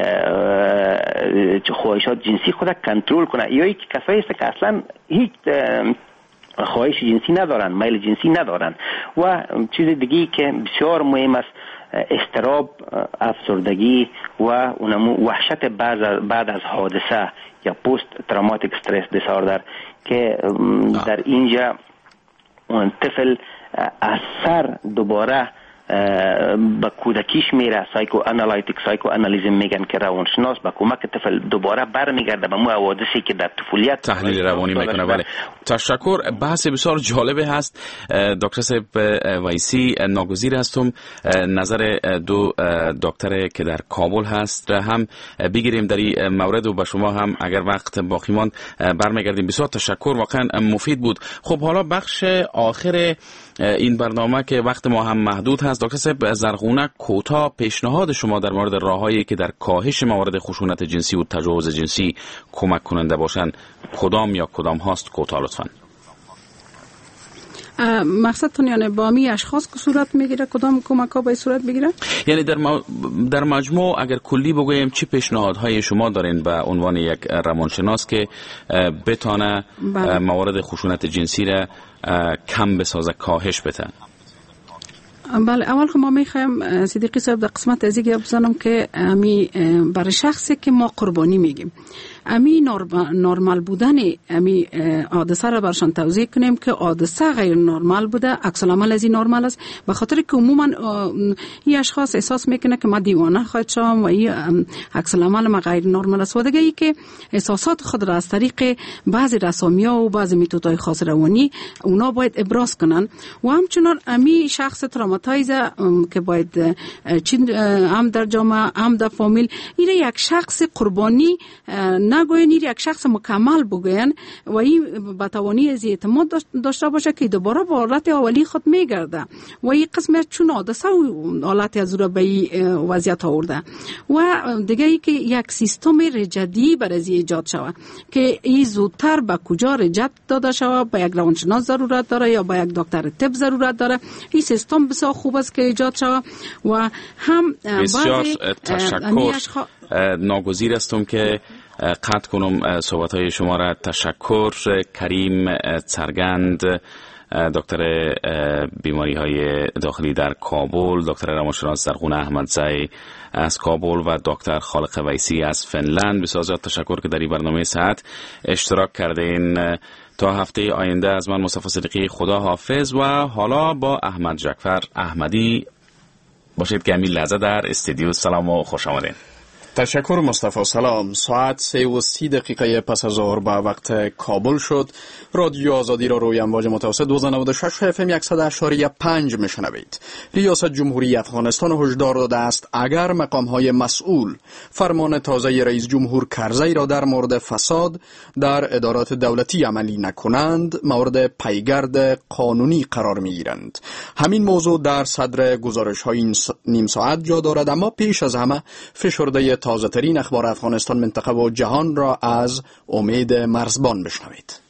خواهشات جنسی خود کنترل کنه، یا یک کسایی است که اصلا هیچ خواهش جنسی ندارن، میل جنسی ندارن. و چیز دیگه که بسیار مهم است اضطراب، افسردگی و اونمو وحشت بعد بعد از حادثه یا پست تروماتیک استرس دیساردر که در اینجا طفل از سر دوباره به کودکیش میره. سایکو آنالیتیک سایکو آنالیزم میگن که روانشناس با کمک طفل دوباره برمیگرده به مو حوادثی که در طفولیت تحلیل روانی میکنه. بله، تشکر. بحث بسیار جالبه هست. دکتر صاحب ویسی، ناگزیر هستم نظر دو دکتر که در کابل هست هم بگیریم در این مورد و با شما هم اگر وقت باقی ماند برمیگردیم. بسیار تشکر، واقعا مفید بود. خب حالا بخش آخر این برنامه که وقت ما هم محدود هست، دکتر صاحب زرغونه کوتاه پیشنهاد شما در مورد راههایی که در کاهش موارد خشونت جنسی و تجاوز جنسی کمک کننده باشن کدام یا کدام هاست؟ کوتاه لطفاً. مقصدتون یعنی با می اشخاص که صورت میگیره کدام کمک ها باید صورت بگیره؟ یعنی در, م... در مجموع اگر کلی بگویم چی پیشنهادهای شما دارین به عنوان یک روانشناس که بتانه بله. موارد خشونت جنسی را کم بسازه، کاهش بده؟ بله، اول که ما میخوایم صدیقی صاحب در قسمت از اینکه بزنم که امی برای شخصی که ما قربانی میگیم امی نرمال بودن امی حادثه را برشان توضیح کنیم که حادثه غیر نرمال بوده، عکس العمل از این نرمال است، به خاطر که عموما این اشخاص احساس میکنه که ما دیوانه خواهد شدم و این عکس العمل ما غیر نرمال است. و دیگه ای که احساسات خود را از طریق بعضی رسامیا و بعضی میتودهای خاص روانی اونا باید ابراز کنن. و همچنان امی شخص تروماتیک تروماتایز که باید چین هم در جامعه هم در فامیل این یک شخص قربانی نگوین، این یک شخص مکمل بگوین و این بتوانی از اعتماد داشته باشه که دوباره به حالت اولی خود میگرده و این قسم چون حادثه و حالت از رو به این وضعیت آورده و دیگه ای که یک سیستم رجدی بر از ایجاد شود که این زودتر به کجا رجد داده شود، به یک روانشناس ضرورت داره یا به یک دکتر طب ضرورت داره. این سیستم بسیار خوب است که ایجاد شود و هم بسیار تشکر. ناگزیر استم که قطع کنم صحبت های شما را. تشکر. کریم سرگند، دکتر بیماری های داخلی در کابل، دکتر روانشناس زرغون احمدزی از کابل و دکتر خالق ویسی از فنلند. بسیار زیاد تشکر که در این برنامه صحت اشتراک کردین. تا هفته آینده از من مصطفی صدیقی خدا حافظ و حالا با احمد جعفر احمدی باشید که همین لحظه در استودیو. سلام و خوش آمدین. تشکر مصطفی. سلام. ساعت سه و سی دقیقه پس از ظهر به وقت کابل شد. رادیو آزادی را روی امواج متوسط دویست و نود و شش اف ام صد و اشاری پنج میشنوید. ریاست جمهوری افغانستان هشدار داده است اگر مقام‌های مسئول فرمان تازه رئیس جمهور کرزی را در مورد فساد در ادارات دولتی عملی نکنند مورد پیگرد قانونی قرار میگیرند. همین موضوع در صدر گزارش‌های این نیم ساعت جا دارد، اما پیش از همه فشرده تازه ترین اخبار افغانستان، منطقه و جهان را از امید مرزبان بشنوید.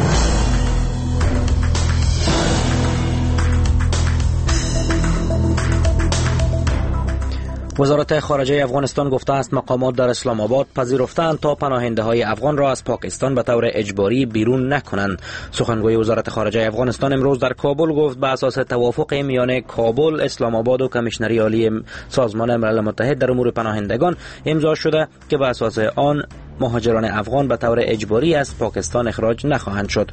وزارت خارجه افغانستان گفته است مقامات در اسلام آباد پذیرفتند تا پناهنده های افغان را از پاکستان به طور اجباری بیرون نکنند. سخنگوی وزارت خارجه افغانستان امروز در کابل گفت به اساس توافق میان کابل، اسلام آباد و کمیشنری عالی سازمان ملل متحد در امور پناهندگان امضا شده که به اساس آن مهاجران افغان به طور اجباری از پاکستان اخراج نخواهند شد.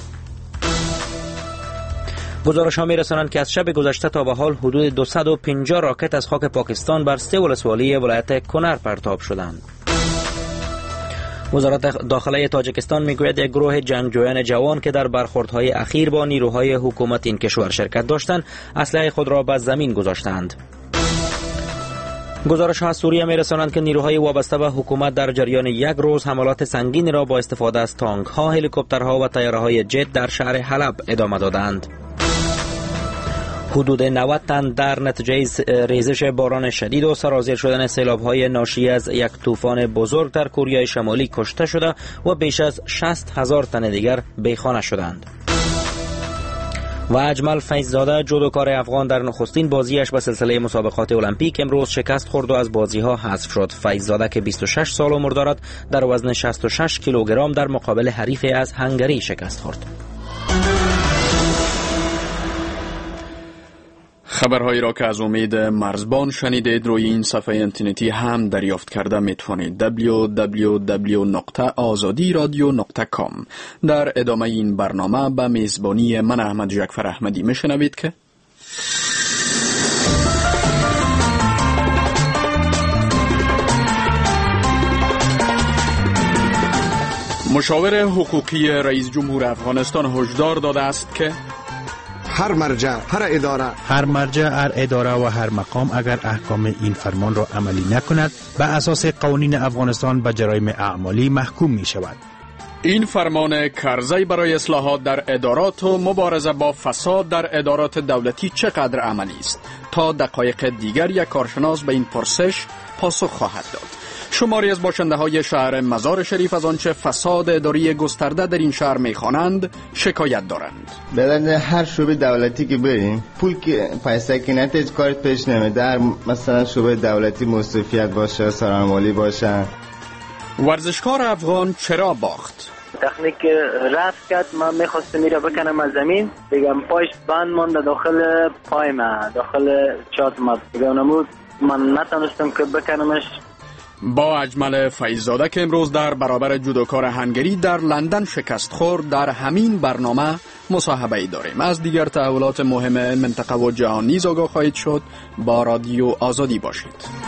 گزارش‌ها می‌رسانند که از شب گذشته تا به حال حدود دویست و پنجاه راکت از خاک پاکستان بر سه ولسوالی ولایت کنر پرتاب شدند. وزارت داخله تاجیکستان میگوید یک گروه جنگجویان جوان که در برخوردهای اخیر با نیروهای حکومت این کشور شرکت داشتند، اسلحه خود را به زمین گذاشتند. گزارش‌ها از سوریه می‌رسانند که نیروهای وابسته به حکومت در جریان یک روز حملات سنگین را با استفاده از تانک‌ها، هلیکوپترها و طیاره‌های جت در شهر حلب ادامه دادند. حدود نود تن در نتیجه ریزش باران شدید و سرازیر شدن سیلاب‌های ناشی از یک طوفان بزرگ در کره شمالی کشته شده و بیش از شصت هزار تن دیگر بیخانه شدند. و اجمل فیضزاده، جودوکار افغان، در نخستین بازیش به سلسله مسابقات المپیک امروز شکست خورد و از بازی‌ها حذف شد. فیضزاده که بیست و شش سال عمر دارد در وزن شصت و شش کیلوگرم در مقابل حریف از هنگری شکست خورد. خبرهایی را که از امید مرزبان شنیدید روی این صفحه اینترنتی هم دریافت کرده میتوانید دبلیو دبلیو دبلیو نقطه آزادی رادیو نقطه کام. در ادامه این برنامه به میزبانی من احمد جعفر احمدی میشنوید که مشاور حقوقی رئیس جمهور افغانستان هشدار داده است که هر مرجع، هر اداره هر مرجع، هر اداره و هر مقام اگر احکام این فرمان را عملی نکند به اساس قوانین افغانستان به جرایم اعمالی محکوم می شود. این فرمان کرزی برای اصلاحات در ادارات و مبارزه با فساد در ادارات دولتی چقدر عملی است؟ تا دقایق دیگر یک کارشناس به این پرسش پاسخ خواهد داد. شماری از باشنده های شهر مزار شریف از آنچه فساد اداری گسترده در این شهر میخوانند شکایت دارند. به هر شعبه دولتی که بریم پول که پیسه که نتیج کارت پیش نمیده. در مثلا شعبه دولتی مصرفیت باشه، سرمالی باشه. ورزشکار افغان چرا باخت؟ تکنیک رفت کرد، من میخواستم میره بکنم از زمین، بگم پایش بند مانده داخل پای من، داخل چات ما، بگم نمود من نتونستم که بکنمش. با اجمل فیضزاده که امروز در برابر جودوکار هنگری در لندن شکست خورد در همین برنامه مصاحبه ای داریم. از دیگر تحولات مهم منطقه و جهان نیز آگاه خواهید شد. با رادیو آزادی باشید.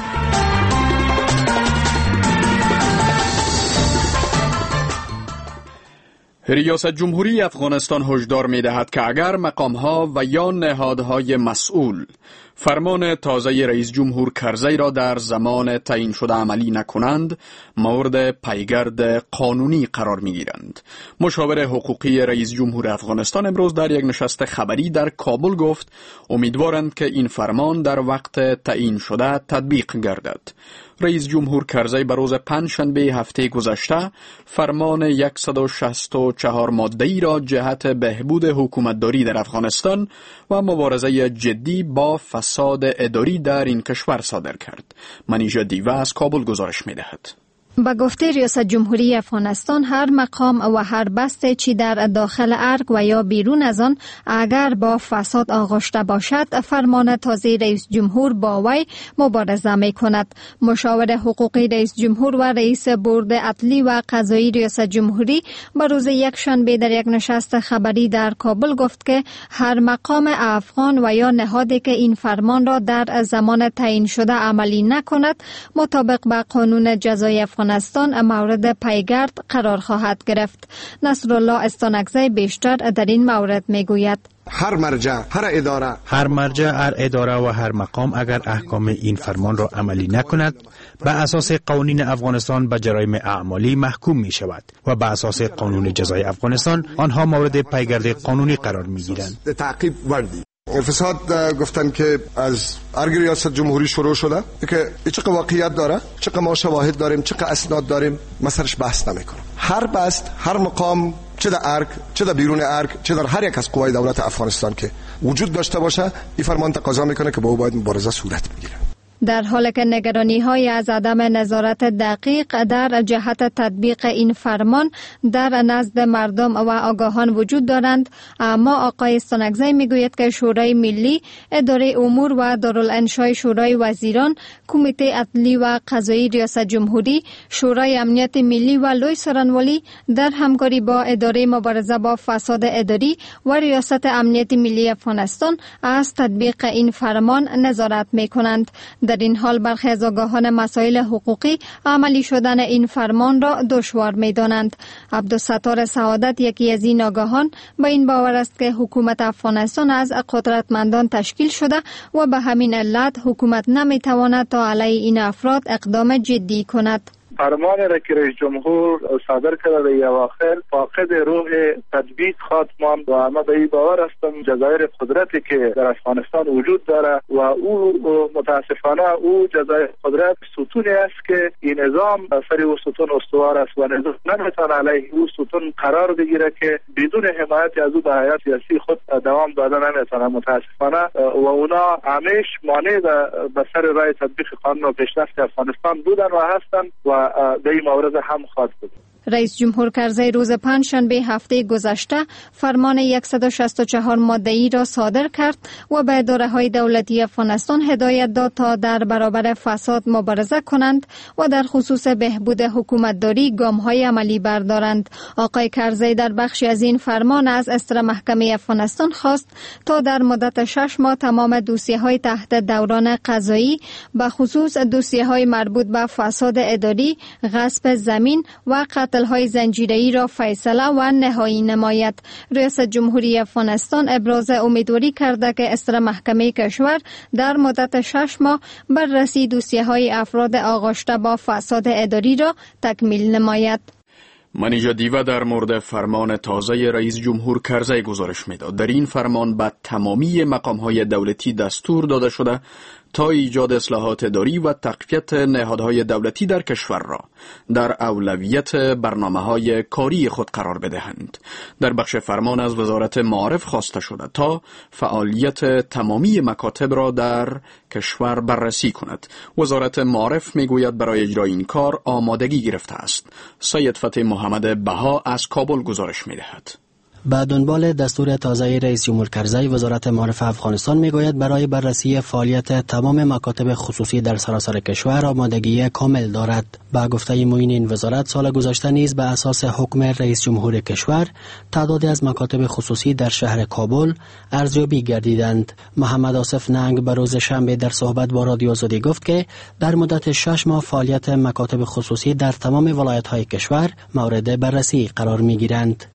ریاست جمهوری افغانستان هشدار می دهد که اگر مقامها و یا نهادهای مسئول فرمان تازه رئیس جمهور کرزی را در زمان تعیین شده عملی نکنند، مورد پیگرد قانونی قرار می گیرند. مشاور حقوقی رئیس جمهور افغانستان امروز در یک نشست خبری در کابل گفت امیدوارند که این فرمان در وقت تعیین شده تطبیق گردد. رئیس جمهور کرزی به روز پنجشنبه هفته گذشته فرمان صد و شصت و چهار ماده‌ای را جهت بهبود حکومتداری در افغانستان و مبارزه جدی با فساد اداری در این کشور صادر کرد. منیژه دیوه از کابل گزارش می‌دهد. با گفته ریاست جمهوری افغانستان، هر مقام و هر بسته چی در داخل ارگ و یا بیرون از آن اگر با فساد آغشته باشد، فرمان تازه رئیس جمهور با وی مبارزه می کند. مشاور حقوقی رئیس جمهور و رئیس بورد عدلی و قضایی ریاست جمهوری با روز یکشنبه در یک نشست خبری در کابل گفت که هر مقام افغان و یا نهادی که این فرمان را در زمان تعیین شده عملی نکند، مطابق با قانون جزای افغانستان مورد پیگرد قرار خواهد گرفت. نصرالله استانکزی بیشتر در این مورد میگوید. هر مرجع، هر اداره هر مرجع، هر اداره و هر مقام اگر احکام این فرمان را عملی نکند، به اساس قوانین افغانستان به جرایم اعمالی محکوم می شود و به اساس قانون جزای افغانستان آنها مورد پیگرد قانونی قرار می گیرند. تعقیب وردی فساد گفتن که از ارگ ریاست جمهوری شروع شده که چقدر واقعیت داره، چقدر ما شواهد داریم، چقدر اسناد داریم، ما سرش بحث نمیکنم. هر بست، هر مقام، چه در ارگ، چه در بیرون ارگ، چه در هر یک از قوای دولت افغانستان که وجود داشته باشه، این فرمان تقاضا میکنه که با او باید مبارزه صورت بگیره. در حالی که نگرانی های از عدم نظارت دقیق در جهت تطبیق این فرمان در نزد مردم و آگاهان وجود دارند، اما آقای استانکزی میگوید که شورای ملی، اداره امور و دارالانشای شورای وزیران، کمیته عدلی و قضایی ریاست جمهوری، شورای امنیت ملی و لوی سرانوالی در همکاری با اداره مبارزه با فساد اداری و ریاست امنیت ملی افغانستان از تطبیق این فرمان نظارت میکنند. در این حال برخی از آگاهان مسائل حقوقی عملی شدن این فرمان را دشوار می دانند. عبدالستار سعادت یکی از این آگاهان با این باور است که حکومت افغانستان از قدرتمندان تشکیل شده و به همین علت حکومت نمی تواند تا علیه این افراد اقدام جدی کند. فرمان را که رئیس جمهور صادر کرده در اواخر فاقد روح تطبیق خواهد ماند و اما به این باور هستم جزایر قدرتی که در افغانستان وجود داره و او متاسفانه او جزایر قدرت ستونی است که این نظام سر او ستون استوار است و نظام نمیتونه علیه او ستون قرار بگیره که بدون حمایت از او به حیات سیاسی خود دوام داده نمیتونه. متاسفانه و اونا همیش مانع به سر راه تطبیق قانون و پیشرفت افغانستان بودن و هستند و در این مورد هم خواهد بود. رئیس جمهور کرزی روز پنجشنبه هفته گذشته فرمان صد و شصت و چهار ماده‌ای را صادر کرد و به اداره‌های دولتی افغانستان هدایت داد تا در برابر فساد مبارزه کنند و در خصوص بهبود حکومتداری گام‌های عملی بردارند. آقای کرزی در بخشی از این فرمان از اصدر محکمه افغانستان خواست تا در مدت شش ماه تمام دوسیه‌های تحت دوران قضایی به خصوص دوسیه‌های مربوط به فساد اداری، غصب زمین و قتل‌های زنجیره‌ای را فیصله و نهایی نماید. ریاست جمهوری افغانستان ابراز امیدواری کرده که اصدر محکمه کشور در مدت شش ماه بررسی دوسیه‌های افراد آغشته با فساد اداری را تکمیل نماید. منیژه دیوه در مورد فرمان تازه رئیس جمهور کرزی گزارش میداد. در این فرمان به تمامی مقام‌های دولتی دستور داده شده تا ایجاد اصلاحات اداری و تقویت نهادهای دولتی در کشور را در اولویت برنامه‌های کاری خود قرار بدهند. در بخش فرمان از وزارت معارف خواسته شده تا فعالیت تمامی مکاتب را در کشور بررسی کند. وزارت معارف میگوید برای اجرای این کار آمادگی گرفته است. سید فتح محمد بها از کابل گزارش میدهد. به دنبال دستور تازه رئیس جمهور کرزی، وزارت معارف افغانستان میگوید برای بررسی فعالیت تمام مکاتب خصوصی در سراسر کشور آمادگی کامل دارد. با گفته معین این وزارت، سال گذشته نیز به اساس حکم رئیس جمهور کشور تعدادی از مکاتب خصوصی در شهر کابل ارزیابی گردیدند. محمد آصف ننگ به روز شنبه در صحبت با رادیو آزادی گفت که در مدت شش ماه فعالیت مکاتب خصوصی در تمام ولایت‌های کشور مورد بررسی قرار می‌گیرند.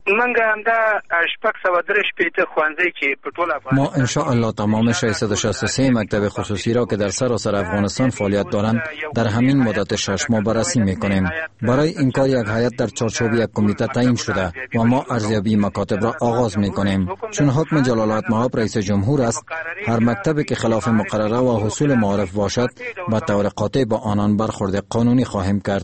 ما ان شاء الله تمام ششصد و شصت و سه مکتب خصوصی را که در سراسر افغانستان فعالیت دارند در همین مدت شش ماه بررسی می‌کنیم. برای این کار یک هیئت در چارچوب یک کمیته تعیین شده و ما ارزیابی مکاتب را آغاز می‌کنیم. چون حکم جلالتمآب رئیس جمهور است، هر مکتبی که خلاف مقرره و حصول معارف باشد به طور قاطع با آنان برخورد قانونی خواهیم کرد.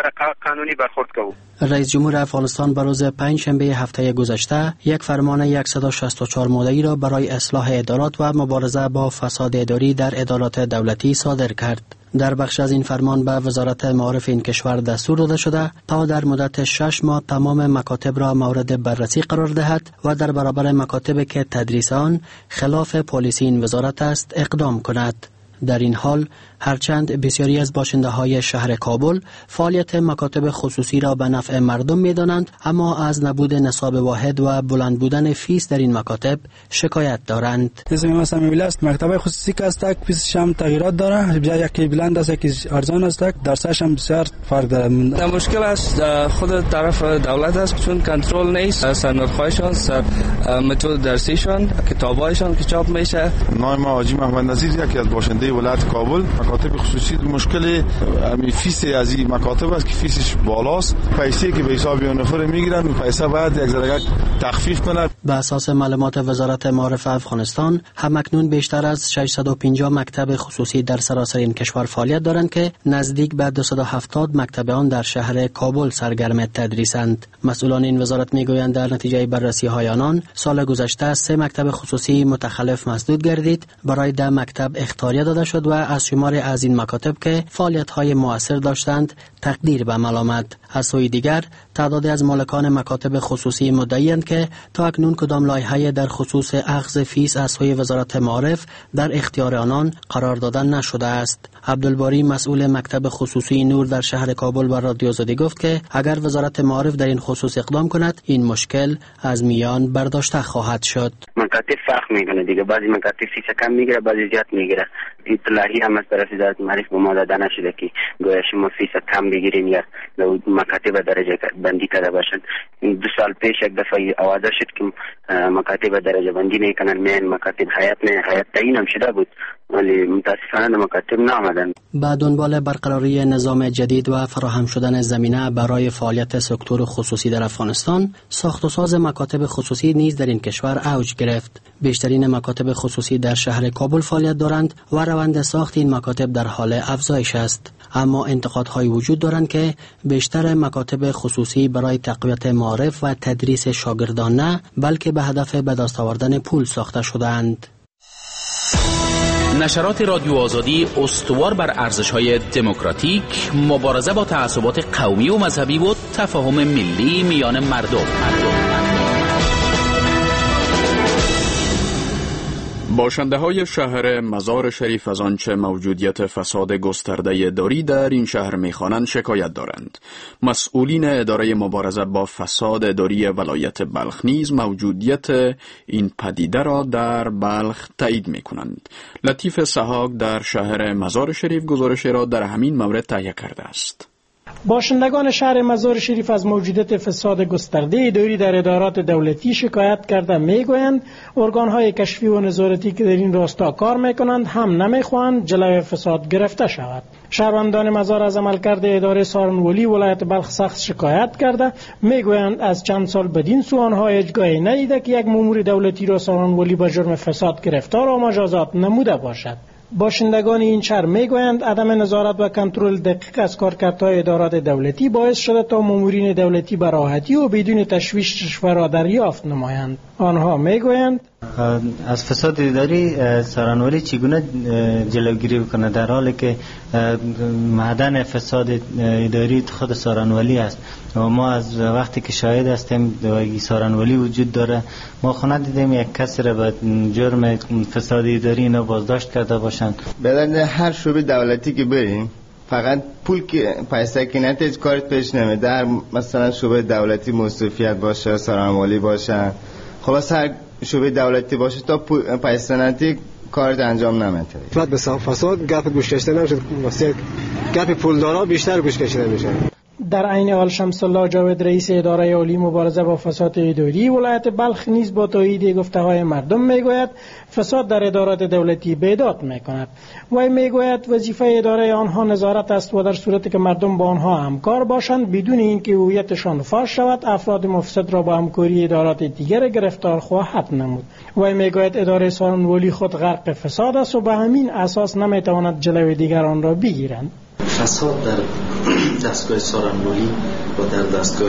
رئیس جمهور افغانستان به روز پنجشنبه هفته گذشته یک فرمان صد و شصت و چهار ماده‌ای را برای اصلاح ادارات و مبارزه با فساد اداری در ادارات دولتی صادر کرد. در بخش از این فرمان به وزارت معارف این کشور دستور داده شده تا در مدت شش ماه تمام مکاتب را مورد بررسی قرار دهد و در برابر مکاتبی که تدریس آن خلاف پالیسی این وزارت است اقدام کند. در این حال هرچند بسیاری از باشنده های شهر کابل فعالیت مکاتب خصوصی را به نفع مردم می دانند، اما از نبود نصاب واحد و بلند بودن فیس در این مکاتب شکایت دارند. اسم ما سمیل است. مکتب خصوصی که است فیسش هم تغییرات داره، یکی بلند است یکی ارزان است، درسش هم بسیار فرق داره. مشکل است خود طرف دولت است چون کنترل نیست، سندخواهشان، متد درسیشان، کتابایشان که چاپ میشه. نام ما حاجی محمد نظیر یکی از باشنده ولایت کابل. مکاتب خصوصی مشکل امی فیس از این مکاتب است که فیسش بالاست، پیسه که به حساب اون نفر میگیرن و پیسه بعد یک ذره تخفیف کنه. به اساس معلومات وزارت معارف افغانستان همکنون بیشتر از ششصد و پنجاه مکتب خصوصی در سراسر این کشور فعالیت دارند که نزدیک به دویست و هفتاد مکتب آن در شهر کابل سرگرم تدریسند. مسئولان این وزارت میگویند در نتیجه بررسی های آنان سال گذشته سه مکتب خصوصی متخلف مسدود گردید، برای ده مکتب اخطاریه داده شد و از شمار از این مکاتب که فعالیت‌های مؤثر داشتند تقدیر به عمل آمد. از سوی دیگر تعدادی از مالکان مکاتب خصوصی مدعی‌اند که تا اکنون کدام لایحه‌ای در خصوص اخذ فیس از سوی وزارت معارف در اختیار آنان قرار دادن نشده است. عبدالباری مسئول مکتب خصوصی نور در شهر کابل با رادیو آزادی گفت که اگر وزارت معارف در این خصوص اقدام کند این مشکل از میان برداشته خواهد شد. مکاتب فرق میکنه دیگه، بعضی مکاتب فیس کم میگیره بعضی زیاد میگیره. اطلاعی هم از طرف وزارت معارف به ما داده نشده که گویا شما فیس کم بگیرین یا مکاتب درجه بندی کرده باشن. دو سال پیش یک دفعه آوازه شد که مکاتب درجه بندی نکنن، میان مکاتب حیات نه حیات تعیین هم شده بود ولی متاسفانه مکاتب نآمدن. با دنبال برقراری نظام جدید و فراهم شدن زمینه برای فعالیت سکتور خصوصی در افغانستان، ساخت و ساز مکاتب خصوصی نیز در این کشور اوج گرفت. بیشترین مکاتب خصوصی در شهر کابل فعالیت دارند و روند ساخت این مکاتب در حال افزایش است. اما انتقادهای وجود دارند که بیشتر مکاتب خصوصی برای تقویت معارف و تدریس شاگردان نه، بلکه به هدف به دست آوردن پول ساخته شده‌اند. نشرات رادیو آزادی استوار بر ارزش‌های دموکراتیک، مبارزه با تعصبات قومی و مذهبی و تفاهم ملی میان مردم. مردم. باشنده های شهر مزار شریف از آنچه موجودیت فساد گسترده اداری در این شهر می‌خوانند شکایت دارند. مسئولین اداره مبارزه با فساد اداری ولایت بلخ نیز موجودیت این پدیده را در بلخ تایید می‌کنند. لطیف سحاق در شهر مزار شریف گزارش را در همین مورد تهیه کرده است. باشندگان شهر مزار شریف از موجودیت فساد گسترده اداری در ادارات دولتی شکایت کرده میگویند ارگان‌های کشفی و نظارتی که در این راستا کار میکنند هم نمیخواهند جلوی فساد گرفته شود. شهروندان مزار از عملکرد اداره سارنولی ولایت بلخ سخت شکایت کرده میگویند از چند سال بدین سو آنها هیچگاهی ندیده که یک مأمور دولتی را سارنولی به جرم فساد گرفتار و مجازات نموده باشد. باشندگان این شهر میگویند عدم نظارت و کنترل دقیق از کارکردهای ادارات دولتی باعث شده تا مامورین دولتی به راحتی و بدون تشویش رشوه را دریافت نمایند. آنها میگویند از فساد اداری سارنولی چگونه جلوگیری بکنه در حالی که معدن فساد اداری خود سارنولی است و ما از وقتی که شاهد هستیم سارنولی وجود داره. ما خونه دیدیم یک کسی را به جرم فساد اداری اینا بازداشت کرده باشند. به هر شعبه دولتی که بریم فقط پول که پیسه که نتیج کارت پیش نمیده. در مثلا شعبه دولتی مصرفیت باشه، سارنولی باشه، خلاص هر شعبه دولتی باشه تا پیسه نتی کارت انجام نمیده. فقط به فساد گپ گوش کشیده نمیشه، واسه گپ پولدارا بیشتر گوش کشیده میشه. در عین حال شمس الله جاوید رئیس اداره عالی مبارزه با فساد اداری ولایت بلخ نیز با تایید گفته‌های مردم میگوید فساد در ادارات دولتی بیداد میکند. وی میگوید وظیفه اداره آنها نظارت است و در صورتی که مردم با آنها همکار باشند بدون اینکه هویتشان فاش شود افراد مفسد را با همکاری ادارات دیگر گرفتار خواهد نمود. وی میگوید اداره سارنولی خود غرق فساد است و به همین اساس نمیتواند جلوی دیگران را بگیرند. فساد در دستگاه سارنولی و در دستگاه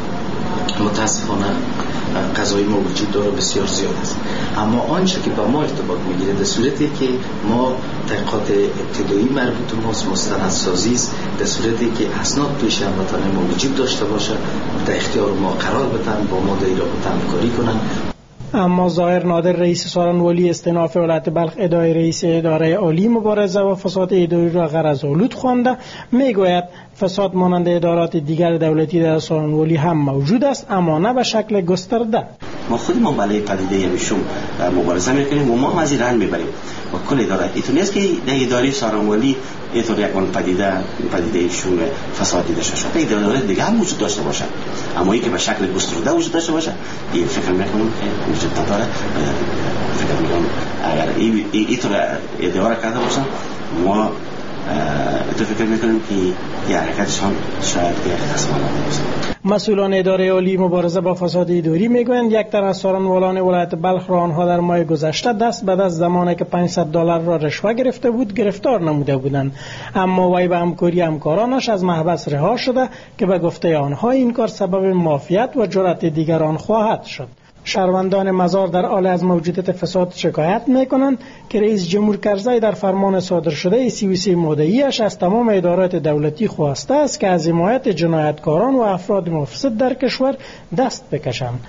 متاسفانه قضایی ما وجود داره بسیار زیاد است. اما آنچه که با ما ارتباط میگیره در صورتی که ما تحقیقات ابتدایی مربوط به ماست مستندسازی است، در صورتی که اسناد پیش هموطنان ما وجود داشته باشه در اختیار ما قرار بدن، با ما در رابطه همکاری کنن. اما ظاهر نادر رئیس سارنولی استیناف ولایت بلخ اداره رئیس اداره عالی مبارزه و فساد اداری را غرض‌آلود خوانده میگوید فساد مانند ادارات دیگر دولتی در سارنولی هم موجود است اما نه به شکل گسترده. ما خودمون برای پدیده همیشون مبارزه میکنیم و ما هم از این رنگ میبریم و کل اداره اینطوری است که در اداره سارنولی اینطوری یک پدیده پدیده ایشون فساد دیده شده. در ادارات دیگه هم وجود داشته باشه اما اینکه به شکل گسترده وجود داشته باشه این فکر میکنم که وجود نداره. فکر میکنم اگر این اینطور اداره کرده باشن ما تو فکر میکنم که یه حرکتشان شاید که خصمانه باشه. مسئولان اداره عالی مبارزه با فساد اداری میگویند یک تن از سارنوالان ولایت بلخ را آنها در ماه گذشته دست به دست زمانی که پانصد دلار را رشوه گرفته بود گرفتار نموده بودند، اما وی به همکاری همکارانش از محبس رها شده که به گفته آنها این کار سبب معافیت و جرأت دیگران خواهد شد. شهروندان مزار در حال از موجودیت فساد شکایت میکنند که رئیس جمهور کرزی در فرمان صادر شده سی و سه ماده‌ایش از تمام ادارات دولتی خواسته است که از حمایت جنایتکاران و افراد مفسد در کشور دست بکشند.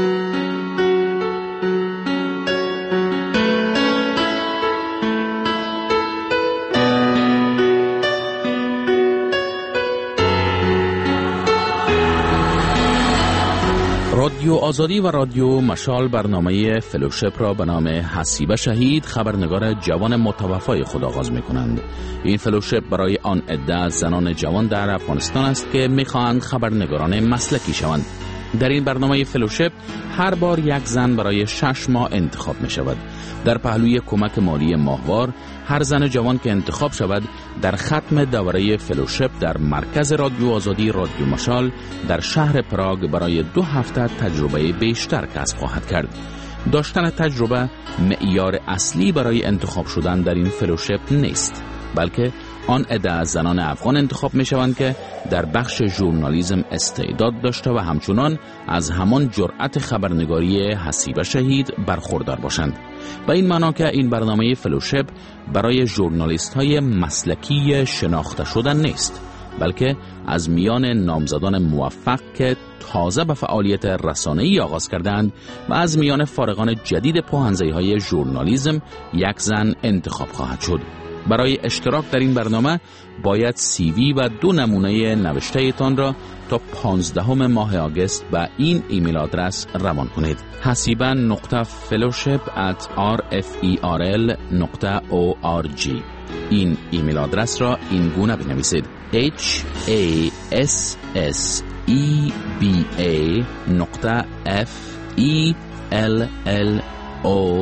رادیو آزادی و رادیو مشال برنامه فلوشپ را به نام حسیبه شهید خبرنگار جوان متوفای خود آغاز می کنند. این فلوشپ برای آن عده از زنان جوان در افغانستان است که می خواهند خبرنگاران مسلکی شوند. در این برنامه فلوشپ هر بار یک زن برای شش ماه انتخاب می شود. در پهلوی کمک مالی ماهوار هر زن جوان که انتخاب شود در ختم دوره فلوشپ در مرکز رادیو آزادی رادیو مشال در شهر پراگ برای دو هفته تجربه بیشتر کسب خواهد کرد. داشتن تجربه معیار اصلی برای انتخاب شدن در این فلوشپ نیست، بلکه آن عده از زنان افغان انتخاب می شوند که در بخش ژورنالیسم استعداد داشته و همچنان از همان جرأت خبرنگاری حسیبه شهید برخوردار باشند. و این معنا که این برنامه فلوشپ برای ژورنالیست های مسلکی شناخته شدن نیست، بلکه از میان نامزدان موفق که تازه به فعالیت رسانه‌ای آغاز کردند و از میان فارغان جدید پوهن‌زی‌های ژورنالیسم یک زن انتخاب خواهد شد. برای اشتراک در این برنامه باید سی وی و دو نمونه نوشته ایتان را تا پانزدهم ماه آگوست به این ایمیل آدرس روان کنید: hasiba نقطه fellowship at r f e r l نقطه o r g. این ایمیل آدرس را این گونه بنویسید: h a s s e b a نقطه f e l l o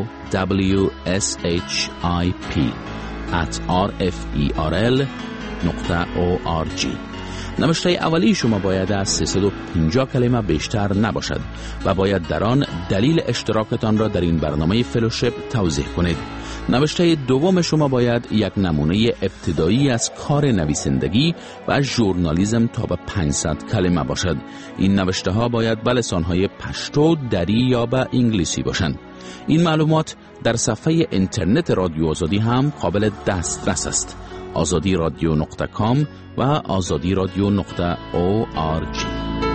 w s h i p at r f e r l نقطه o r g. نوشته اولی شما باید از سیصد و پنجاه کلمه بیشتر نباشد و باید در آن دلیل اشتراکتان را در این برنامه فلوشپ توضیح کنید. نوشته دوم شما باید یک نمونه ابتدایی از کار نویسندگی و ژورنالیسم تا به پانصد کلمه باشد. این نوشته ها باید به لسانهای پشتو، دری یا به انگلیسی باشند. این معلومات در صفحه اینترنت رادیو آزادی هم قابل دسترس است. آزادی رادیو نقطه کام و آزادی رادیو نقطه او آر جی.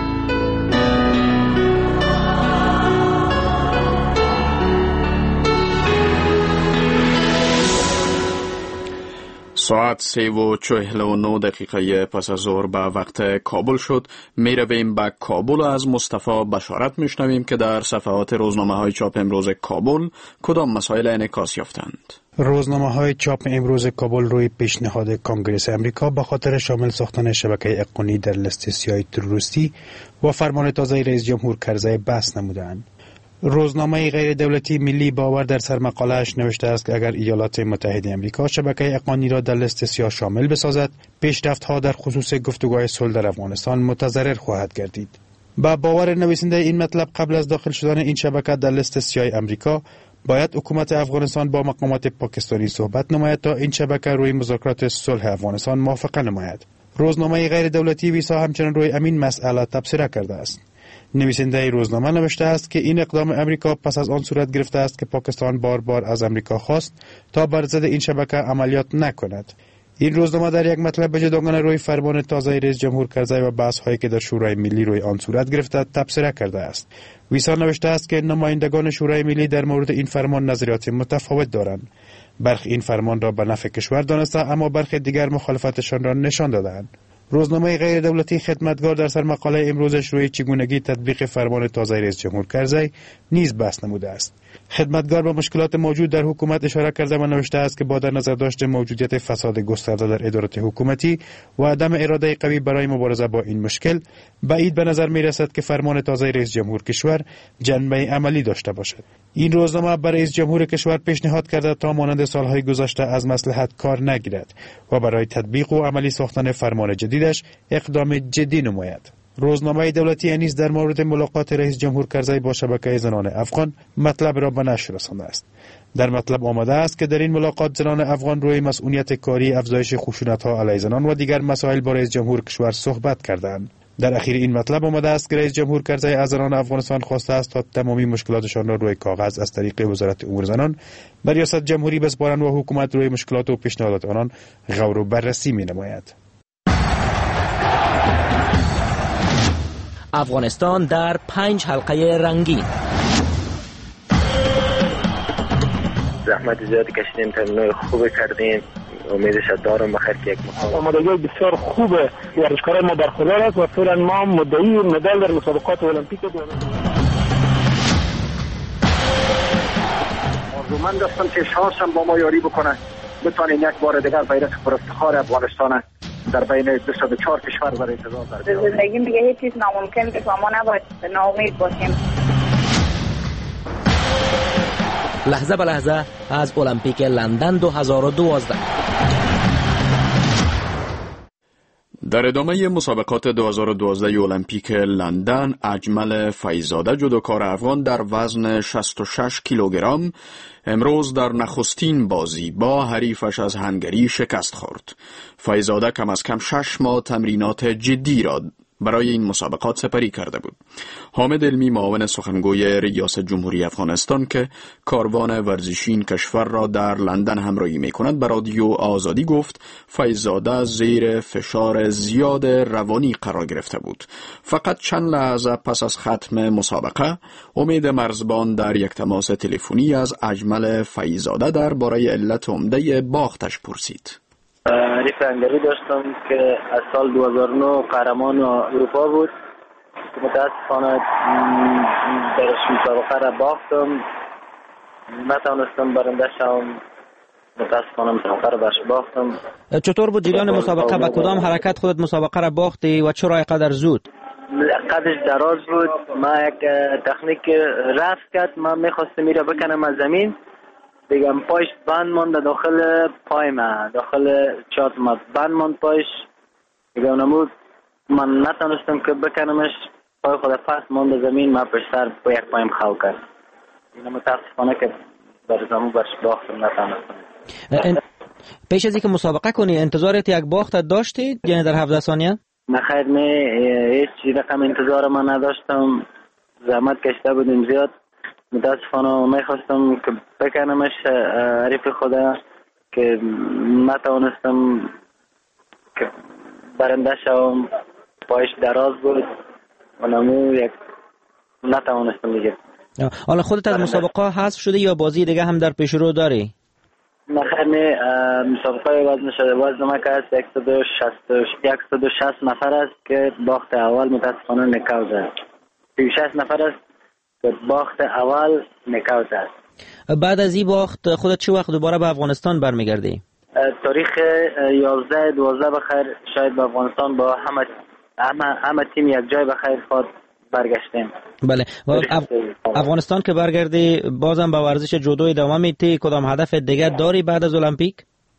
ساعت سه و چهل و نه دقیقه پس از ظهر به وقت کابل شد. می رویم به کابل و از مصطفی بشارت میشنویم که در صفحات روزنامه های چاپ امروز کابل کدام مسائل انعکاس یافتند. روزنامه های چاپ امروز کابل روی پیشنهاد کانگرس امریکا به خاطر شامل ساختن شبکه اقلیمی در لیست سیاه تروریستی و فرمان تازه رئیس جمهور کرزی بحث نمودند. روزنامه غیر دولتی ملی باور در سرمقاله‌اش نوشته است که اگر ایالات متحده آمریکا شبکه اقلیمی را در لیست سیاه شامل بسازد، پیشرفت‌ها در خصوص گفتگوهای صلح در افغانستان متضرر خواهد گردید. با باور نویسنده این مطلب قبل از داخل شدن این شبکه در لیست سیاه آمریکا، باید حکومت افغانستان با مقامات پاکستانی صحبت نماید تا این شبکه روی مذاکرات صلح افغانستان موافقه نماید. روزنامه غیر دولتی ویسا همچنین روی همین مسئله تبصره کرده است. نویسنده روزنامه نوشته است که این اقدام امریکا پس از آن صورت گرفته است که پاکستان بار بار از امریکا خواست تا بر ضد این شبکه عملیات نکند. این روزنامه در یک مطلب جداگانه روی فرمان تازه رئیس جمهور کرزی و بحث هایی که در شورای ملی روی آن صورت گرفته تبصره کرده است. ویسا نوشته است که نمایندگان شورای ملی در مورد این فرمان نظریات متفاوت دارند. برخی این فرمان را به نفع کشور دانسته اما برخی دیگر مخالفتشان را نشان دادند. روزنامه غیر دولتی خدمتگار در سر مقاله امروزش روی چگونگی تطبیق فرمان تازه رئیس جمهور کرزی نیز بحث نموده است. خدمتگار به مشکلات موجود در حکومت اشاره کرده و نوشته است که با در نظر داشت موجودیت فساد گسترده در ادارات حکومتی و عدم اراده قوی برای مبارزه با این مشکل، بعید به نظر می رسد که فرمان تازه رئیس جمهور کشور جنبه عملی داشته باشد. این روزنامه برای رئیس جمهور کشور پیشنهاد کرده تا مانند سالهای گذشته از مصلحت کار نگیرد و برای تطبیق و عملی ساختن فرمان جدیدش اقدام جدی نماید. روزنامه دولتی نیز در مورد ملاقات رئیس جمهور کرزی با شبکه زنان افغان مطلب را به نشر رسانده است. در مطلب آمده است که در این ملاقات زنان افغان روی مسئولیت کاری، افزایش خشونت‌ها علیه زنان و دیگر مسائل با رئیس جمهور کشور صحبت کردند. در اخیر این مطلب آمده است که رئیس جمهور کرزی از زنان افغانستان خواسته است تا تمامی مشکلاتشان را روی کاغذ از طریق وزارت امور زنان به ریاست جمهوری بسپارند و حکومت روی مشکلات و پیشنهادات آنان غور و بررسی می‌نماید. افغانستان در پنج حلقه رنگین. زحمت زیادی کشیدیم، تمرینای خوبی کردیم. امیدش دارم بخیر که یک مقام آمادگی بسیار خوبه ورزشکاران ما برخوردار است و فعلا ما مدعی مدال در مسابقات المپیک داریم. آرزومند هستم که شانسم با ما یاری بکنه، بتونیم یک بار دیگر بیرق پر افتخار افغانستان در بین بیست و چهار کشور برای انتظار داریم. زندگی دیگه هیچ چیز ناممکن که ما نباید ناامید باشیم. لحظه به لحظه از المپیک لندن دو هزار و دوازده. در ادامه مسابقات دو هزار و دوازده المپیک لندن، اجمل فیض‌زاده جودوکار افغان در وزن شصت و شش کیلوگرم امروز در نخستین بازی با حریفش از هنگری شکست خورد. فیض‌زاده کم از کم شش ماه تمرینات جدی را برای این مسابقات سپری کرده بود. حامد علمی، معاون سخنگوی ریاست جمهوری افغانستان که کاروان ورزشی این کشور را در لندن همراهی می‌کند، به رادیو آزادی گفت فیض‌زاده زیر فشار زیاد روانی قرار گرفته بود. فقط چند لحظه پس از ختم مسابقه، امید مرزبان در یک تماس تلفنی از اجمل فیض‌زاده درباره علت عمده باختش پرسید. حریف هنگری داشتم که از سال دو هزار و نه قهرمان اروپا بود. متاسفانه در مسابقه را باختم، نتوانستم برنده شوم. متاسفانه مسابقه را برش باختم. چطور بود جریان مسابقه؟ با کدام حرکت خودت مسابقه را باختی و چرا اینقدر زود؟ قدش دراز بود. ما یک تکنیک رفت کرد، من میخواستم میره بکنم از زمین، دیگه پایش بند مانده داخل پای من، داخل چات ما بند ماند پایش، دیگه اونمو من نتونستم که بکنمش، پای خود پس مانده زمین، من پشتر با یک پایم خو کرد. این متاسفانه که بر زمو برش باختم نتونستم. پیش از اینکه مسابقه کنی انتظارت یک باخت داشتی یعنی در هفده ثانیه؟ نخیر نه، هیچ رقم انتظار من نداشتم. زحمت کشیده بودیم زیاد. متاسفانه میخواستم که بکنمش حریف خدا که نتوانستم که برنده شوم. پایش دراز بود و نمو یک نتوانستم دیگه. حالا خودت از مسابقه حذف شده یا بازی دیگه هم در پیش رو داری؟ نخیر نه، مسابقه وزن شده وزن ما که هست صد و شصت نفر است که باخت اول متاسفانه نکاوت است. سی و شش نفر است که باخت اول نکاوت است. بعد از این باخت خودت چه وقت دوباره به افغانستان برمیگردی؟ تاریخ یازده دوازده بخیر شاید به افغانستان با همه همه, همه تیم یک جای بخیر خود برگشتیم. بله. و اف... افغانستان که برگردی بازم به ورزش جودو ادامه میدی؟ کدام هدف دیگه داری بعد از المپیک؟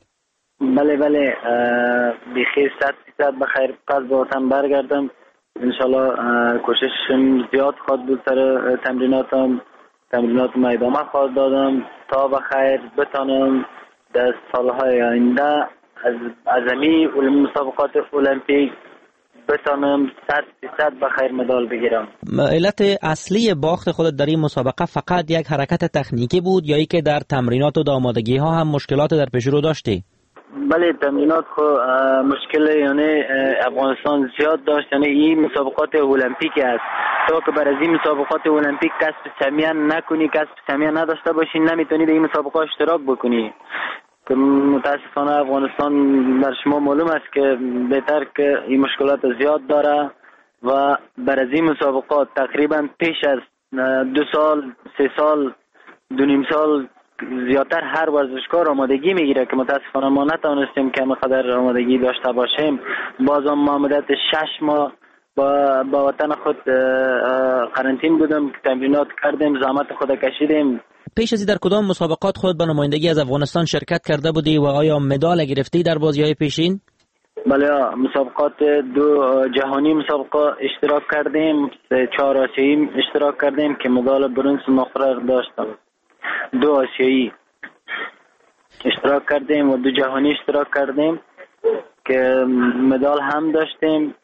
بله بله، بخیر صد فیصد بخیر پس به وطن برگردم. انشالله کوششم زیاد خواهد بود سر تمریناتم. تمرینات ما ادامه خواهد دادم تا بخیر بتانم در سالهای آینده از ازمی مسابقات المپیک بتانم صد فیصد بخیر مدال بگیرم. علت اصلی باخت خودت در این مسابقه فقط یک حرکت تکنیکی بود یا ای که در تمرینات و آمادگی ها هم مشکلات در پیش رو داشتی؟ بله، تمرینات خو مشکل یعنی افغانستان زیاد داشت. یعنی این مسابقات المپیک است. تو که بر از این مسابقات المپیک کسب سهمیه نکنی، کسب سهمیه نداشته باشی، نمیتونی در این مسابقه اشتراک بکنی. که متاسفانه افغانستان بر شما معلوم است که بهتر که این مشکلات زیاد داره و بر از این مسابقات تقریبا پیش از دو سال سه سال دو نیم سال زیادتر هر ورزشکار آمادگی میگیره که متاسفانه ما نتونستیم که همقدر آمادگی داشته باشیم. بازم ما مدت شش ماه با, با وطن خود قرنطین بودم که تمرینات کردیم، زحمت خود کشیدیم. پیش از این در کدام مسابقات خود به نمایندگی از افغانستان شرکت کرده بودی و آیا مدال گرفتی در بازی‌های پیشین؟ بله، مسابقات دو جهانی مسابقه اشتراک کردیم، چهار آسیایی اشتراک کردیم که مدال برنز نقره داشتم. دو آسیایی اشتراک کردیم و دو جهانی اشتراک کردیم که مدال هم داشتیم.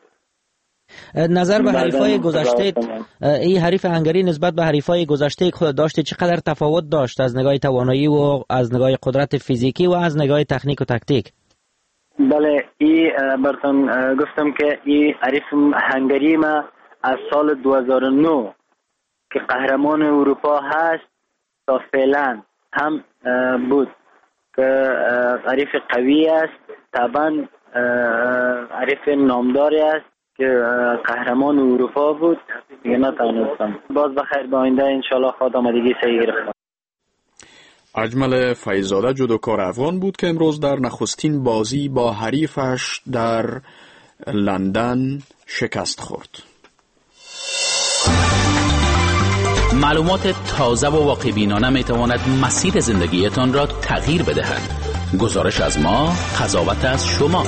نظر به حریفای گذشته، این حریف هنگری نسبت به حریفای گذشته خود داشته چقدر تفاوت داشت از نگاه توانایی و از نگاه قدرت فیزیکی و از نگاه تکنیک و تکتیک؟ بله، این براتون گفتم که این حریف هنگری ما از سال دو هزار و نه که قهرمان اروپا هست تا فعلا هم بود که حریف قوی است، طبعا حریف نامداری است که قهرمان اروپا بود. دیگه نتونستم. باز بخیر به آینده انشالله خواهد آمدگی صحیح گرفتم. اجمل فیض‌زاده جودوکار افغان بود که امروز در نخستین بازی با حریفش در لندن شکست خورد. معلومات تازه و واقع بینانه می تواند مسیر زندگیتان را تغییر بدهد. گزارش از ما، قضاوت از شما.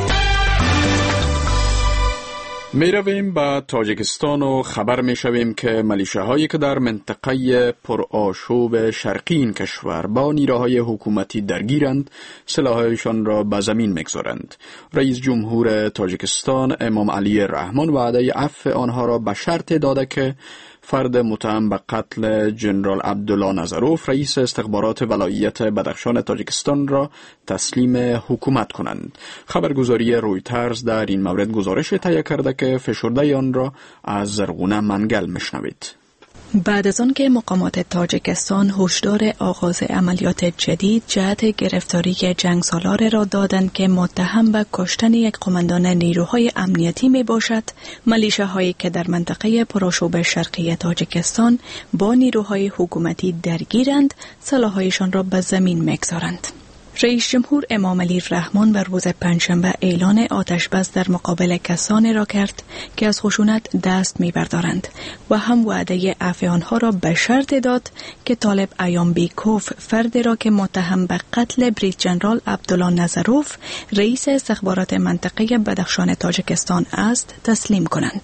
می رویم به تاجیکستان و خبر می شویم که ملیشه‌هایی که در منطقه پرآشوب شرقی این کشور با نیروهای حکومتی درگیرند سلاح‌هایشان را به زمین می‌گذارند. رئیس جمهور تاجیکستان امام علی رحمان وعده عفو آنها را به شرط داده که فرد متهم به قتل جنرال عبدالله نظروف رئیس استخبارات ولایت بدخشان تاجیکستان را تسلیم حکومت کنند. خبرگزاری رویترز در این مورد گزارش تهیه کرده که فشرده آن را از زرغونه منگل میشنوید. بعد از آن که مقامات تاجیکستان هشدار آغاز عملیات جدید جهت گرفتاری جنگسالار را دادند که متهم به کشتن یک قماندان نیروهای امنیتی می باشد، ملیشه‌هایی که در منطقه پرآشوب شرقی تاجیکستان با نیروهای حکومتی درگیرند سلاح‌هایشان را به زمین می‌گذارند. رئیس جمهور امام علی رحمان بر روز پنجشنبه اعلان آتشبس در مقابل کسانی را کرد که از خشونت دست می‌بردارند و هم وعده عفو آنها را به شرط داد که طالب ایام بیکوف فردی را که متهم به قتل بریگادیر جنرال عبدالله نظروف رئیس استخبارات منطقه بدخشان تاجیکستان است تسلیم کنند.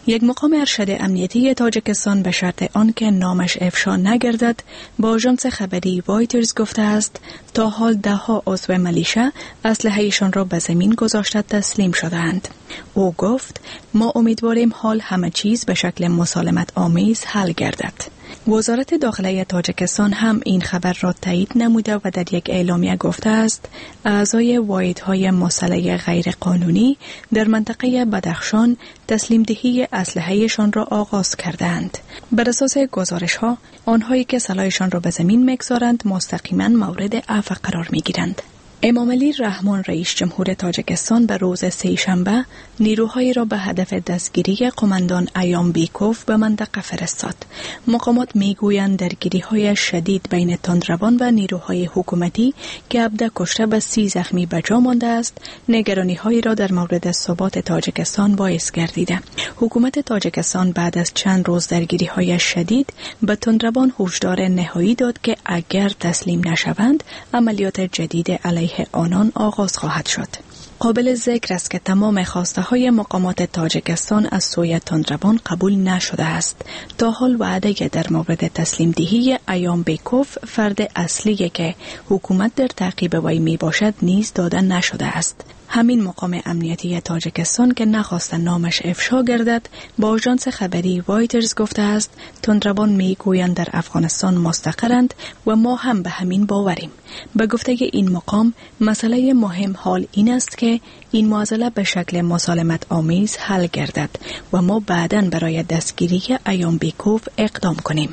یک مقام ارشد امنیتی تاجیکستان به شرط آنکه نامش افشا نگردد با آژانس خبری وایترز گفته است تا حال ده ها عضو ملیشه اسلحه‌شان را به زمین گذاشته تسلیم شدند. او گفت ما امیدواریم حال همه چیز به شکل مسالمت آمیز حل گردد. وزارت داخله تاجیکستان هم این خبر را تایید نموده و در یک اعلامیه گفته است اعضای واحدهای مسلح غیر قانونی در منطقه بدخشان تسلیم دهی اسلحه‌شان را آغاز کردند. بر اساس گزارش ها آنهایی که سلاحشان را به زمین می‌گذارند مستقیما مورد عفو قرار می‌گیرند. امام علی رحمان رئیس جمهور تاجیکستان به روز سه‌شنبه نیروهایی را به هدف دستگیری قماندان ایام بیکوف به منطقه فرستاد. مقامات میگویند درگیری‌های شدید بین تندروان و نیروهای حکومتی که هفده کشته و سی زخمی به جا مانده است، نگرانی‌هایی را در مورد ثبات تاجیکستان باعث گردیده. حکومت تاجیکستان بعد از چند روز درگیری‌های شدید به تندروان هشدار نهایی داد که اگر تسلیم نشوند، عملیات جدید علیه آنان آغاز خواهد شد. قابل ذکر است که تمام خواسته های مقامات تاجیکستان از سوی تندروان قبول نشده است. تا حال وعده در مورد تسلیم دهی ایام بیکوف فرد اصلی که حکومت در تعقیب وی می باشد نیز داده نشده است. همین مقام امنیتی تاجیکستان که نخواست نامش افشا گردد با آژانس خبری وایترز گفته است تندروان میگویند در افغانستان مستقرند و ما هم به همین باوریم. به گفته این مقام مسئله مهم حال این است که این معضله به شکل مسالمت آمیز حل گردد و ما بعداً برای دستگیری ایام بیکوف اقدام کنیم.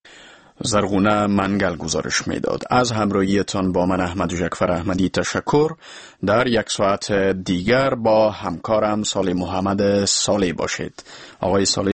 زرغونه منگل گزارش میداد. از همراهیتان با من احمد جعفر احمدی تشکر. در یک ساعت دیگر با همکارم صالح محمد صالح باشید. آقای صالح